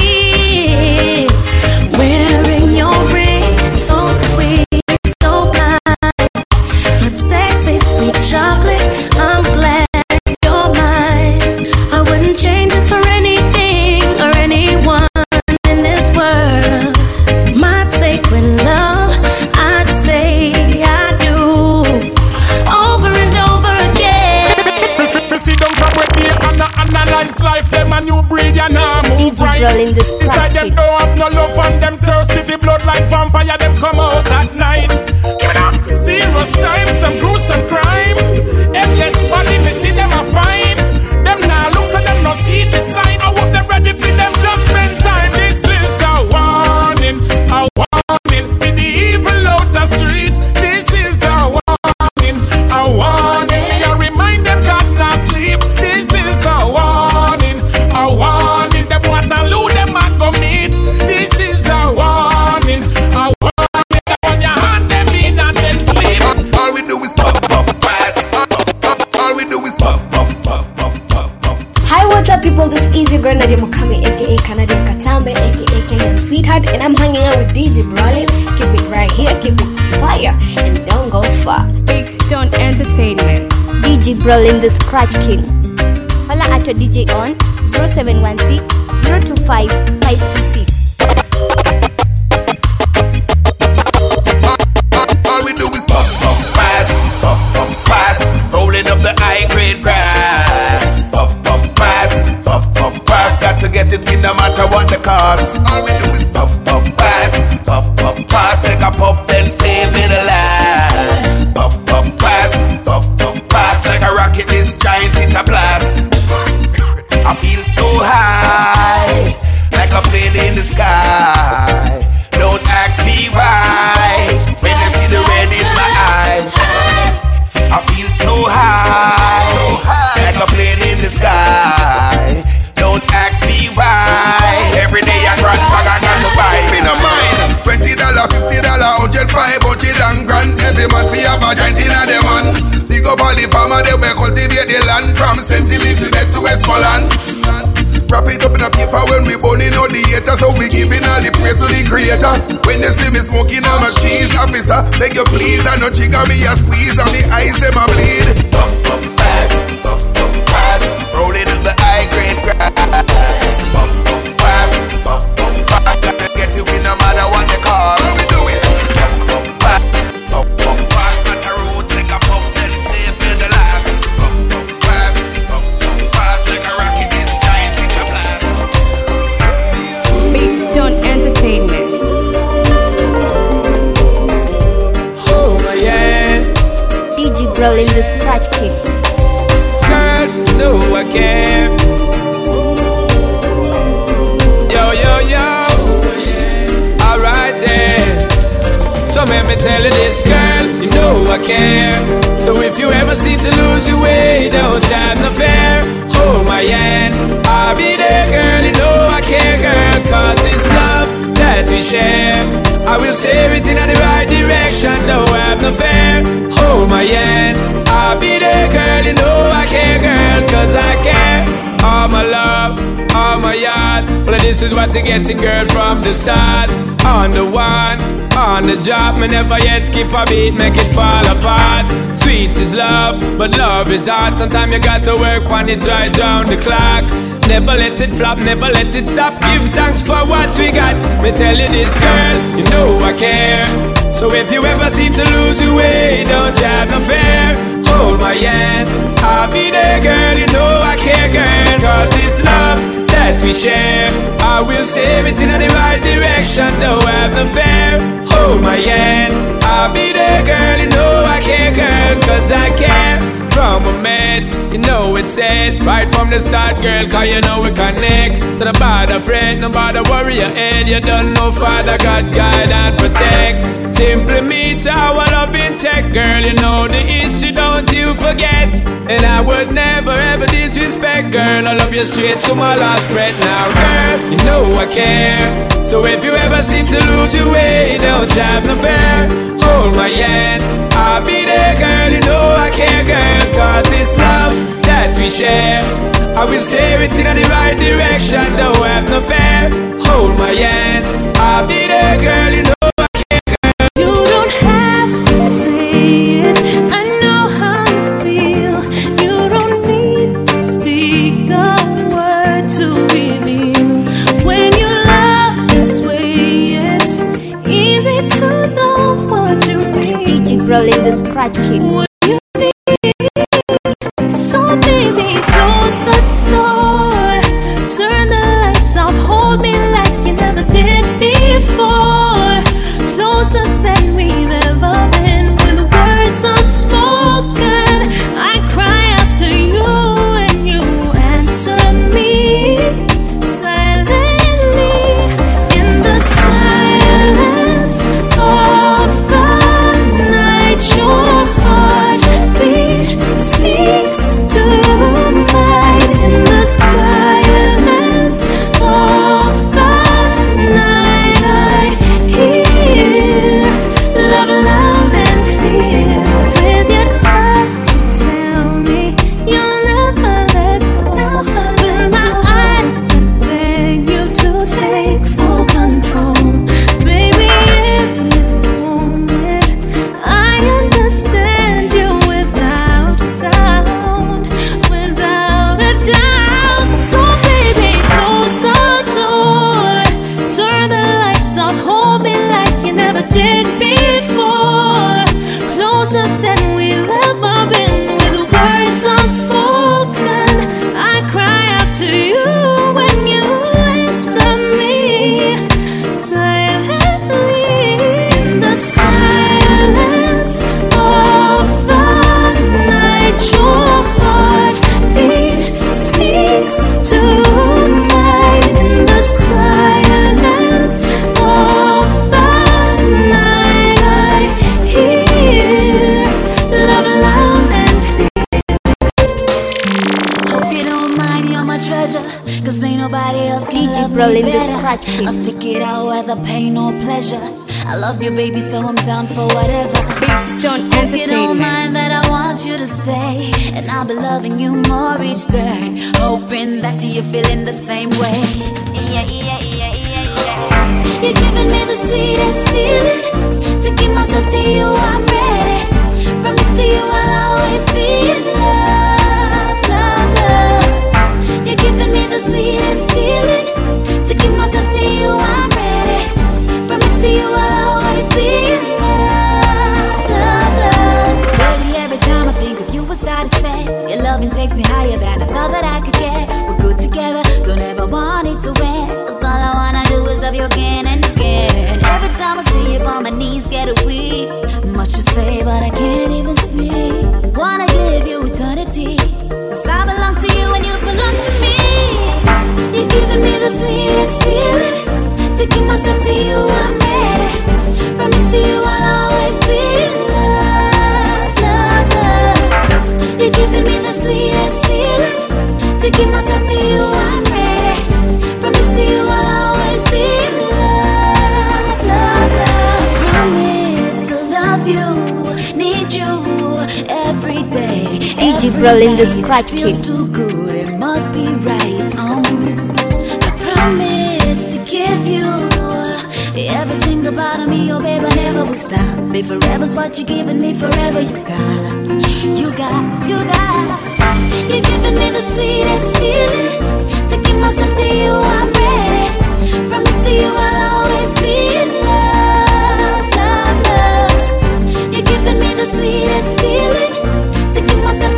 Wearing your ring, so sweet, so kind. My sexy sweet chocolate. I'm glad you're mine. I wouldn't change this for anything or anyone in this world. My sacred love, I'd say I do. Over and over again. Me see them from where they analyze life. Them a new breed and now move right. It's like them don't have no love and them thirsty for blood like vampire. Them come out at night. Give it up. Serious time, some gruesome crime. Endless body, me see them a fine. Them now looks and them no see the sign. I hope them ready for them judgment time. This is a warning for the evil out the street. This is a warning. Me a remind them God not sleep. This is a warning. Them Waterloo them a go meet. This is a warning. On your hand them in and then sleep. All we do is puff, puff, pass. All we do is puff, puff, puff, puff, puff, puff. Hi, what's up, people? This is your girl Nadia Mukami, aka Canadian Katambe, aka Kenyan Sweetheart, and I'm hanging out with DJ Brolin. Keep it right here, keep it fire, and don't go far. Big Stone Entertainment. DJ Brolin the Scratch King. Holla at your DJ on 0716 025 526. All we do is puff, puff, pass, rolling up the high grade grass. Puff, puff, pass, got to get it in no matter what the cost. All we do is puff, puff, pass, take a puff, then save me the last. Puff, puff, pass, like a rocket, this giant hit a blast. I feel so high, like a plane in the sky. Don't ask me why, when I see the red in my eye. I feel so high, like a plane in the sky. Don't ask me why, every day I run back, I got to buy. Me no mind, $20, $50, 100, 500 and grand. Every man fi have a giant in a dem man. Big up all the farmer, they will cultivate the land from St. Elizabeth to Westmoreland. Wrap it up in a paper when we burning out the haters. So we giving all the praise to the creator. When you see me smoking, I'm a cheese officer. Beg you please, I no trigger me a squeeze. And the eyes them a bleed. Puff, puff, pass, rolling in the high grade grass. Puff, puff, pass, gotta get you in no matter what the cost. How we do it? Puff, pass, got a road, take a puff, then save me the last. Puff, pass, like a rocket, this giant in the blast. Big Stone Entertainment. Oh yeah. DJ Brolin the Scratch King. Girl, you know I care. Yo. Alright then. So let me tell you this, girl, you know I care. So if you ever seem to lose your way, don't have no fear. Hold my hand, I'll be there, girl, you know I care, girl. Cause it's love that we share. I will steer it in the right direction, don't have no fear. Hold my hand, I'll be there, girl, you know I care, girl. Cause I care. All my love, all my yard. Well, this is what you're getting, girl, from the start. On the one, on the job, me never yet skip a beat, make it fall apart. Sweet is love, but love is hard. Sometimes you got to work on it right down the clock. Never let it flop, never let it stop. Give thanks for what we got. Me tell you this, girl, you know I care. So if you ever seem to lose your way, don't my hand. I'll be there, girl, you know I care, girl. Cause this love that we share, I will steer it in the right direction, don't have no fear. Hold my hand, I'll be there, girl, you know I care, girl. Cause I care. From a mate, you know it's it. Right from the start, girl, cause you know we connect. So no bother fret, no bother worry your head. You don't know Father God, guide and protect. Simply meet our love in check, girl. You know the issue, don't you forget. And I would never ever disrespect, girl. I love you straight to my last breath. Now, girl, you know I care. So if you ever seem to lose your way, don't have no fear. Hold my hand, I'll be there, girl. You know I care, girl. Cause this love that we share, I will steer it in the right direction, don't have no fear. Hold my hand, I'll be there, girl. You know I care, girl. You don't have to say it, I know how you feel. You don't need to speak a word to reveal. When you love this way, it's easy to know what you need. DJ Brolin the Scratch King. So baby, close the door, turn the lights off, hold me like you never did before. Closer than we've ever been, with words unspoken. I cry out to you and you answer me silently. In the silence of the night, your heartbeat speaks to mine. In the silence of the night, I hear love loud and clear. With your touch, you tell me you'll never let go. With my eyes, I beg you to take full control. Baby, in this moment, I understand you without a sound, without a doubt. So baby, close the door, turn the lights off, hold me like you never did before. Closer than we've ever been, with words unspoken. I cry out to you when you answer me silently. In the silence of the night, your heartbeat speaks to mine. In the silence of the night, I hear love loud and clear. Hope you don't mind, you're my treasure, cause ain't nobody else can DJ love me Brolin the better. Scratch King. I'll stick it out whether pain or pleasure. I love you, baby, so I'm down for whatever. Big Stone Hope you don't Entertainment. mind that I want you to stay, and I'll be loving you more each day, hoping that you're feeling the same way. You're giving me the sweetest feeling. To give myself to you, I'm ready. Promise to you I'll always be in love, love, love. You're giving me the sweetest feeling. To give myself to you, I'm ready. Promise to you I'll always be in love, love, love. Steady every time I think of you, I start to sweat. Your loving takes me higher than I thought that I could get. We're good together, don't ever want it to end. Cause all I wanna do is love you again and again. Every time I see you on my knees get weak. Much to say but I can't even speak. Wanna give you eternity, cause I belong to you and you belong to me. You're giving me the sweetest feeling. To give myself to you, I'm ready. Promise to you I'll always be in love, love, love. You're giving me the sweetest feeling. To give myself to you, I'm ready. Promise to you I'll always be in love, love, love. Promise to love you, need you every day. DJ Brolin the Scratch Feels King. too good, it must be right. I promise to give you every single part of me, oh babe, I never will stop. Babe, forever's what you're giving me, forever you got. You got, you got. You're giving me the sweetest feeling. To give myself to you, I'm ready. Promise to you I'll always be in love, love, love. You're giving me the sweetest feeling. To give myself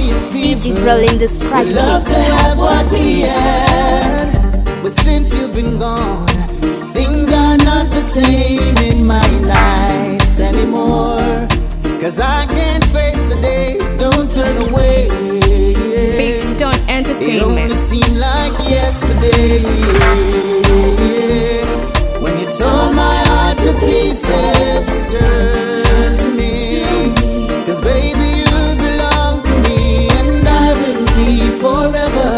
if people DJ rolling the scratch would love to have what we had. But since you've been gone, things are not the same in my nights anymore. Cause I can't face the day, don't turn away. Big Stone Entertainment. It only seemed like yesterday. When you tore my heart to pieces, return to me. Cause baby you belong to me, and I will be forever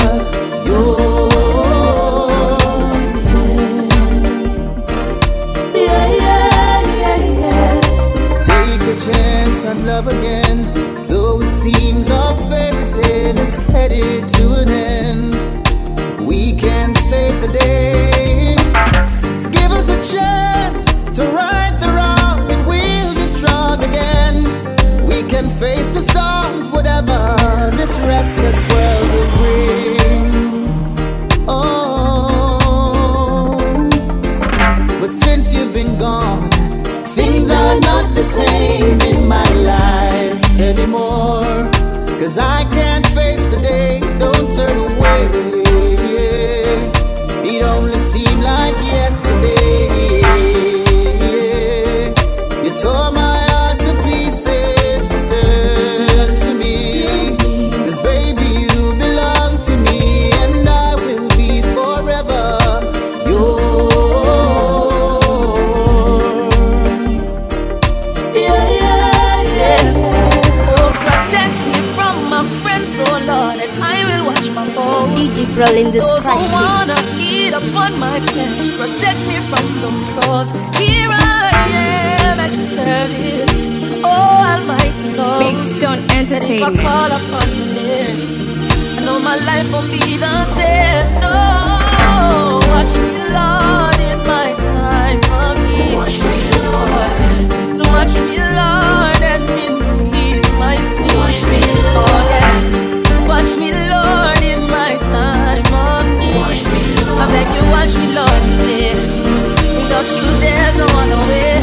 yours. Yeah, yeah, yeah, yeah. Take a chance and love again, though it seems our fairy tale is headed to an end. We can save the day. Give us a chance to right the wrong, and we'll be strong again. We can face the storms, whatever this restless world will bring. Oh, but since you've been gone, things are not the same in my life anymore. Cause I can't face the day, don't turn away. It only seemed like yesterday. You tore my heart to pieces, return to me. Cause baby you belong to me, and I will be forever yours. Yeah, yeah, yeah. Oh, protect me from my friends, oh Lord, and I will watch my bones. DJ rolling the Those scratch who wanna eat upon my flesh, protect me from those claws. Here I am at your service, oh Almighty Lord. Big Stone Entertainment. If I call upon your name, I know my life won't be the same. No, watch me, Lord, in my time of need. Watch me, Lord. Watch me, Lord, and increase my speed. Watch me, Lord, yes. Watch me, Lord, in my time of need. Watch me, Lord. I beg you, watch me, Lord, today. Without you, there's no other way.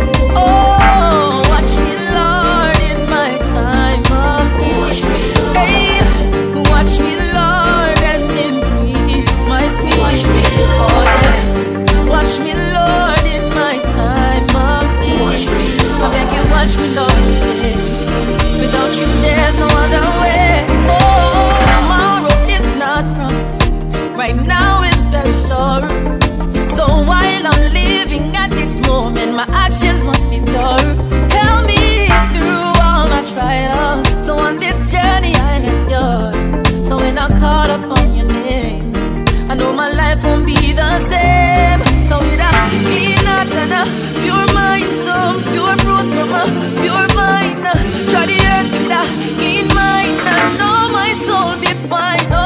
Oh, watch me, Lord, in my time of need. Watch me, Lord. Hey, watch me, Lord, and increase my speed. Watch me, Lord, yes. Watch me, Lord, in my time of need. Watch me, Lord. I beg you, watch me, Lord, today. Without you, there's no other way. Oh, tomorrow is not promised. Right now is very short. So while I'm living at this moment, my actions must be pure. Help me through all my trials, so on this journey I endure. So when I call upon your name, I know my life won't be the same. So with a clean heart and a pure mind, some pure fruits from a pure vine, try the earth with a clean mind, I know my soul be fine. Oh,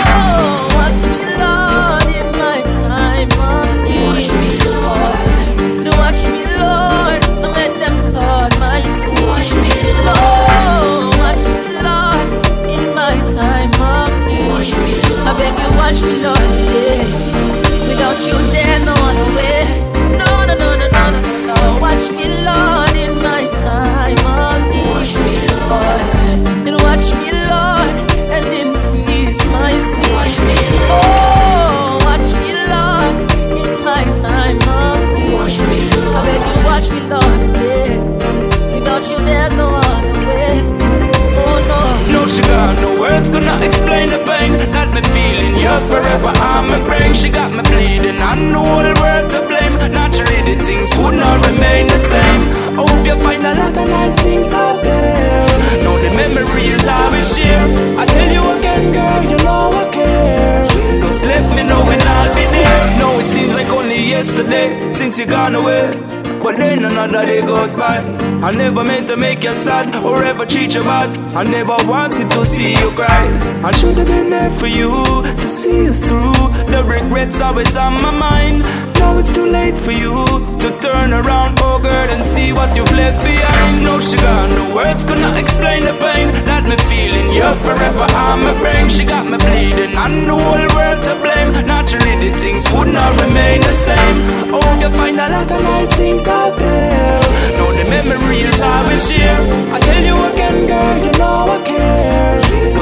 watch me, Lord, in my time of need. Watch me, Lord. No, watch me, Lord. Don't let them cut my speed. Watch me, Lord. Watch me, Lord, in my time of need. Watch me, Lord. I beg you, watch me, Lord, today. Without you, there's no other way. No, no, no, no, no, no, no. Watch me, Lord, in my time of need. Watch me, Lord. And watch me, Lord, and increase my speed. Watch me, Lord. Oh, watch me, Lord, in my time of need. Watch me, Lord. I beg you, watch me, Lord, today. Without you, there's no other way. Oh, no. No sugar, no words could not explain the pain that me feeling. You're forever on my brain. She got me bleeding, I know all the world to blame. Naturally the things would not remain the same. I hope you find a lot of nice things out there. Know the memories I will share. I tell you again, girl, you know I care. Just let me know when I'll be there. No, it seems like only yesterday since you gone away, but then another day goes by. I never meant to make you sad or ever treat you bad. I never wanted to see you cry. I should have been there for you to see us through. The regrets always on my mind. Now it's too late for you to turn around, oh girl, and see what you've left behind. No sugar, no words could not explain the pain that me feeling. You're forever on my brain. She got me bleeding, I know all the world to blame. Naturally the things would not remain the same. Oh, you find a lot of nice things out there. Know the memories I will share. I tell you again, girl, you know I care.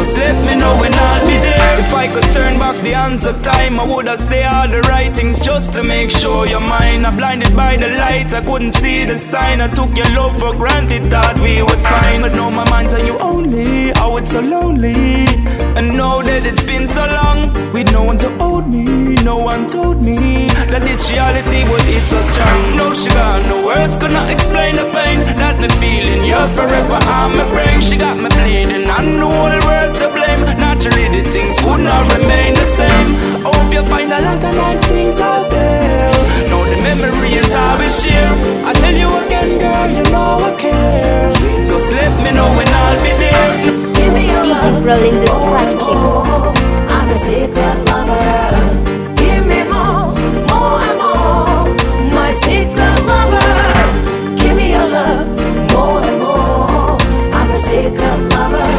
Just let me know when I'll be there. If I could turn back the hands of time, I would have say all the right things just to make sure you're mine. I'm blinded by the light, I couldn't see the sign. I took your love for granted, thought we was fine. But now my mind's on you only, oh it's so lonely. And know that it's been so long, with no one to hold me. No one told me that this reality would hit so strong. No sugar, no words could not explain the pain that me feeling. You're forever on my brain. She got me bleeding, and the whole world to blame. Naturally the things could not remain the same. I hope you find a lot of nice things out there. Know the memories I will share. I tell you again, girl, you know I care. Just let me know when I'll be there. Give me your DJ Brolin, the Scratch King. I'm a secret lover. Give me more, more and more. My secret lover. Give me your love, more and more. I'm a secret lover.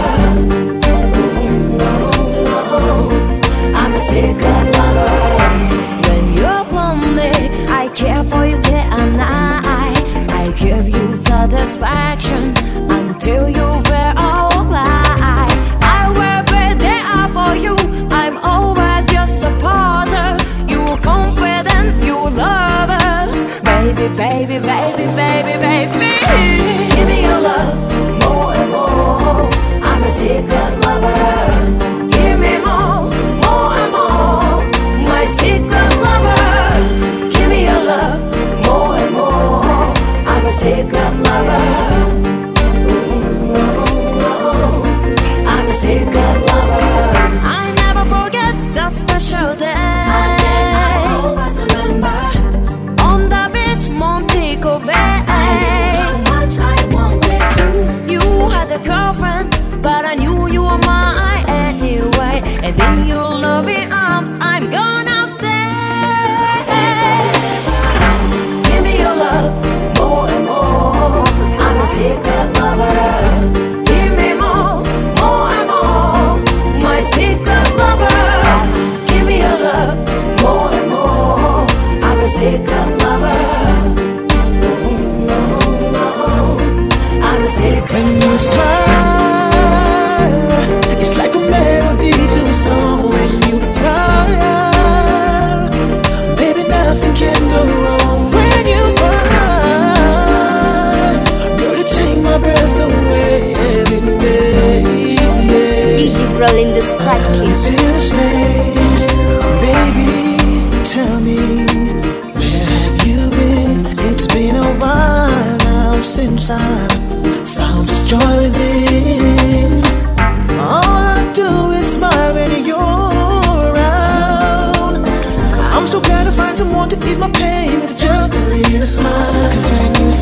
I'm a secret lover. When you're lonely, I care for you day and night. I give you satisfaction until you wear all black. I will be there for you. I'm always your supporter. You confident, you lover. Baby, baby, baby, baby, baby. Give me your love, more and more. I'm a secret lover. Give me more, more and more. My secret lover. Give me your love, more and more. I'm a secret lover. I'm a secret lover. I never forget that special day. I always remember. On the beach, Montego Bay. How much I wanted you. You had a girlfriend, but I knew you were mine anyway. And in your loving arms, I'm gonna stay. Give me your love, more and more. I'm a secret lover. Give me more, more and more. My secret lover. Give me your love, more and more. I'm a secret lover. I'm a secret when you smile, it's like a melody to a song. When you smile, baby, nothing can go wrong. When you smile, girl, you take my breath away every day. DJ Brolin, the Scratch King. Is here to stay, baby? Tell me, where have you been? It's been a while now since I found this joy within. All I do is smile when you're around. I'm so glad to find someone to ease my pain with just a little smile. Cause when you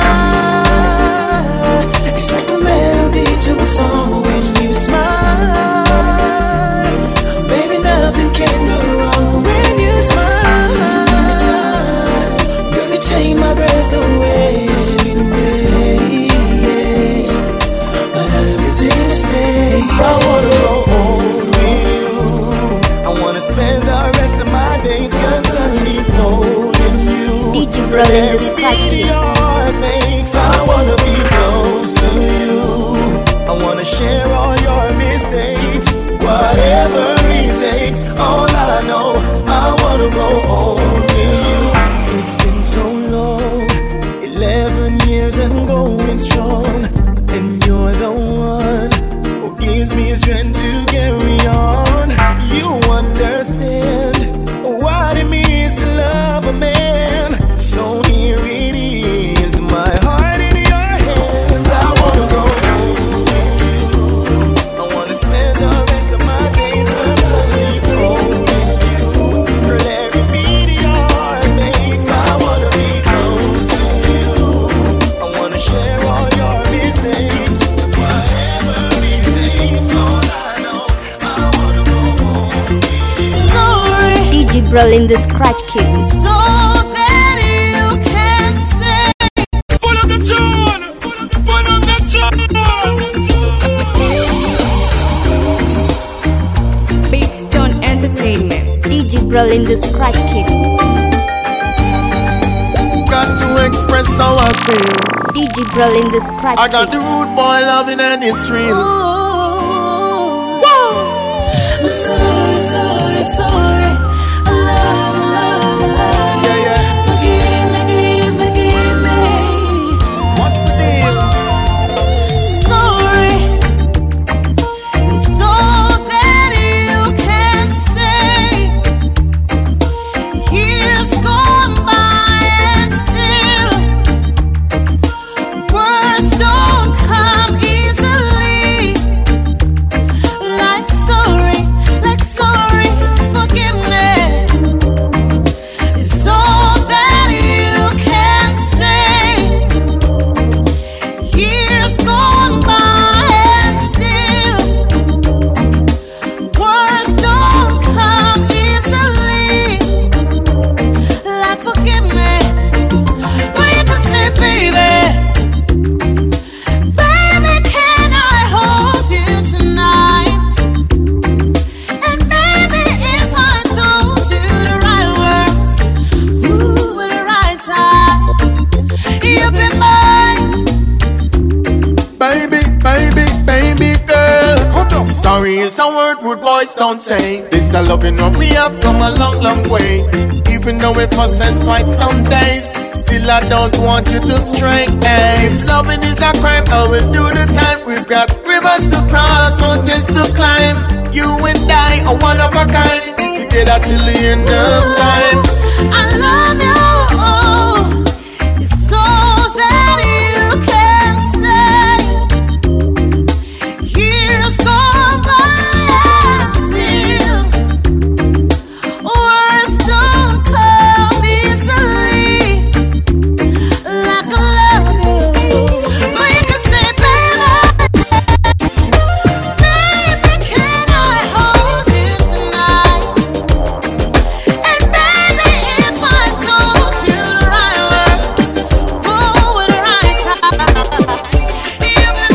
smile, it's like a melody to a song. When you smile, baby, nothing can go wrong. When you smile, girl, you take my breath away every day. My love is here to stay. I wanna go home with you. I wanna spend the rest of my days constantly holding you. DJ Brolin, the Scratch King. Makes, I wanna be close to you. I wanna share all your mistakes, whatever it takes. All I know, I wanna go home with you. It's been so long, 11 years and going strong, and you're the one who gives me strength to carry on. You understand what it means to love a man. So here it is, my heart in your hands. I wanna go home with you. I wanna spend the rest of my days asleep holding you. Girl, every beat your heart makes, I wanna be close to you. I wanna share all your mistakes, whatever it takes. All I know, I wanna go home with you. Sorry, DJ Brolin, the Scratch King. so that you can say. Pull up the tune, pull up the tune. Big Stone Entertainment. DJ Brolin, the Scratch King. Got to express how I feel. DJ Brolin, the Scratch King. I got the rude boy loving and it's real. is a word rude boys don't say. This a loving what we have come a long, long way. Even though we fuss and fight some days, still I don't want you to stray. If loving is a crime, I will do the time. We've got rivers to cross, mountains to climb. You and I are one of a kind. Be together till the end of time. I love you. So that you can say years gone by and still words don't come easily like I love you. But you can say, baby, can I hold you tonight? And baby, if I told you the right words, with the right time, you've been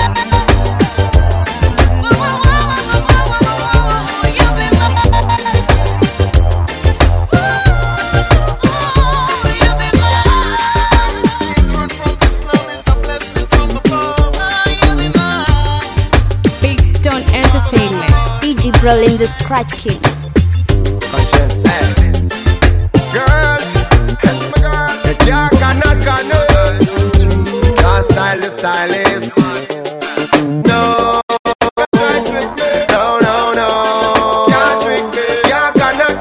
Big Stone Entertainment. DJ Brolin the Scratch King. Girl, you cannot your style is stylist. No, can't trick me. You cannot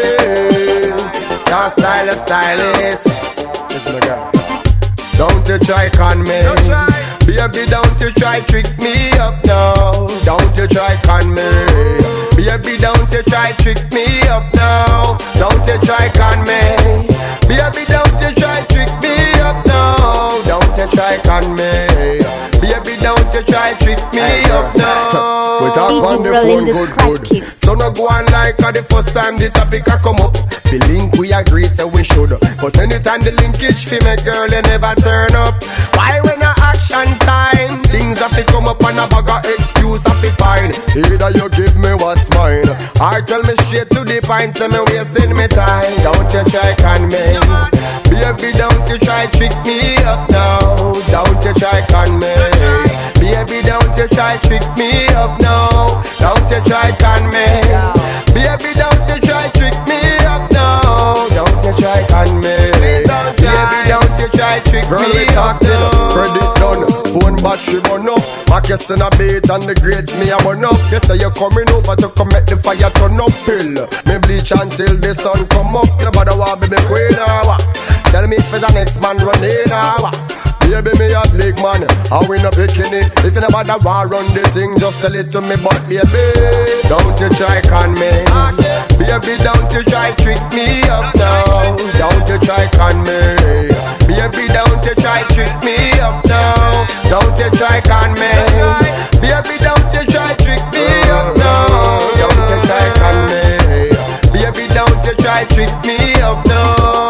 your style is stylist. Listen, my girl. Don't you try con me. Baby, don't you try trick me up now. Don't you try con me. Baby, don't you try trick me up now. Don't you try con me. Baby, don't you try trick me up now. Don't you try con me. Baby, don't you try trick me up now. We talk on the phone good. So no go on like the first time the topic a come up. The link we agree so we should. But anytime the linkage fi make girl you never turn up. Why when a action time? Things have to come up and a bag of excuse have to find. Either you give me what's mine, or tell me straight to the point so me wasting me time. Don't you try con me. Baby, don't you try trick me up now. Don't you try con me. Baby, don't you try trick me up now. Don't you try con me. Baby, don't you try trick me up now. Don't you try con me. Baby, don't you try trick me up now. Credit done, phone battery burn up. My kiss in a beat and the grades me a burn up. You say you're coming over to come make the fire turn up. Pill, me bleach until the sun come up. You better want be me queen or what? Tell me if it's the next man running or what? Baby, me a big man, I win a bikini. If you never the war run the thing, just tell it to me. But baby, don't you try con me. Baby, don't you try trick me up now. Don't you try con me. Baby, don't you try trick me up now. Don't you try con me. Baby, don't you try trick me up now. Don't you try con me. Baby, don't you try trick me up now.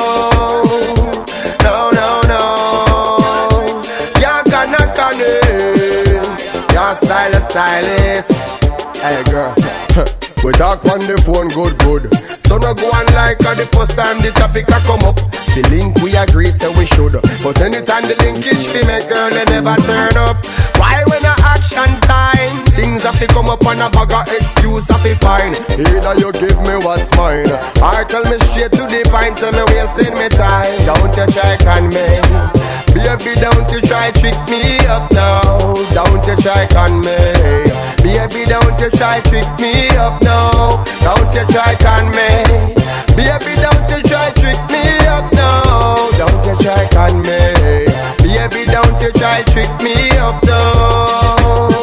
Stylist. Hey girl, we talk on the phone good. So no go on like the first time the topic a come up. The link we agree so we should. But anytime the linkage we make girl they never turn up. Why when a action time? Things have to come up and a bag of excuse have to find. Either you give me what's mine, or tell me straight to the point so me wasting me time. Don't you try con me. Baby, don't you try trick me up now. Don't you try con me. Baby, don't you try trick me up now. Don't you try con me. Baby, don't you try trick me up now. Don't you try con me. Baby, don't you try trick me up now.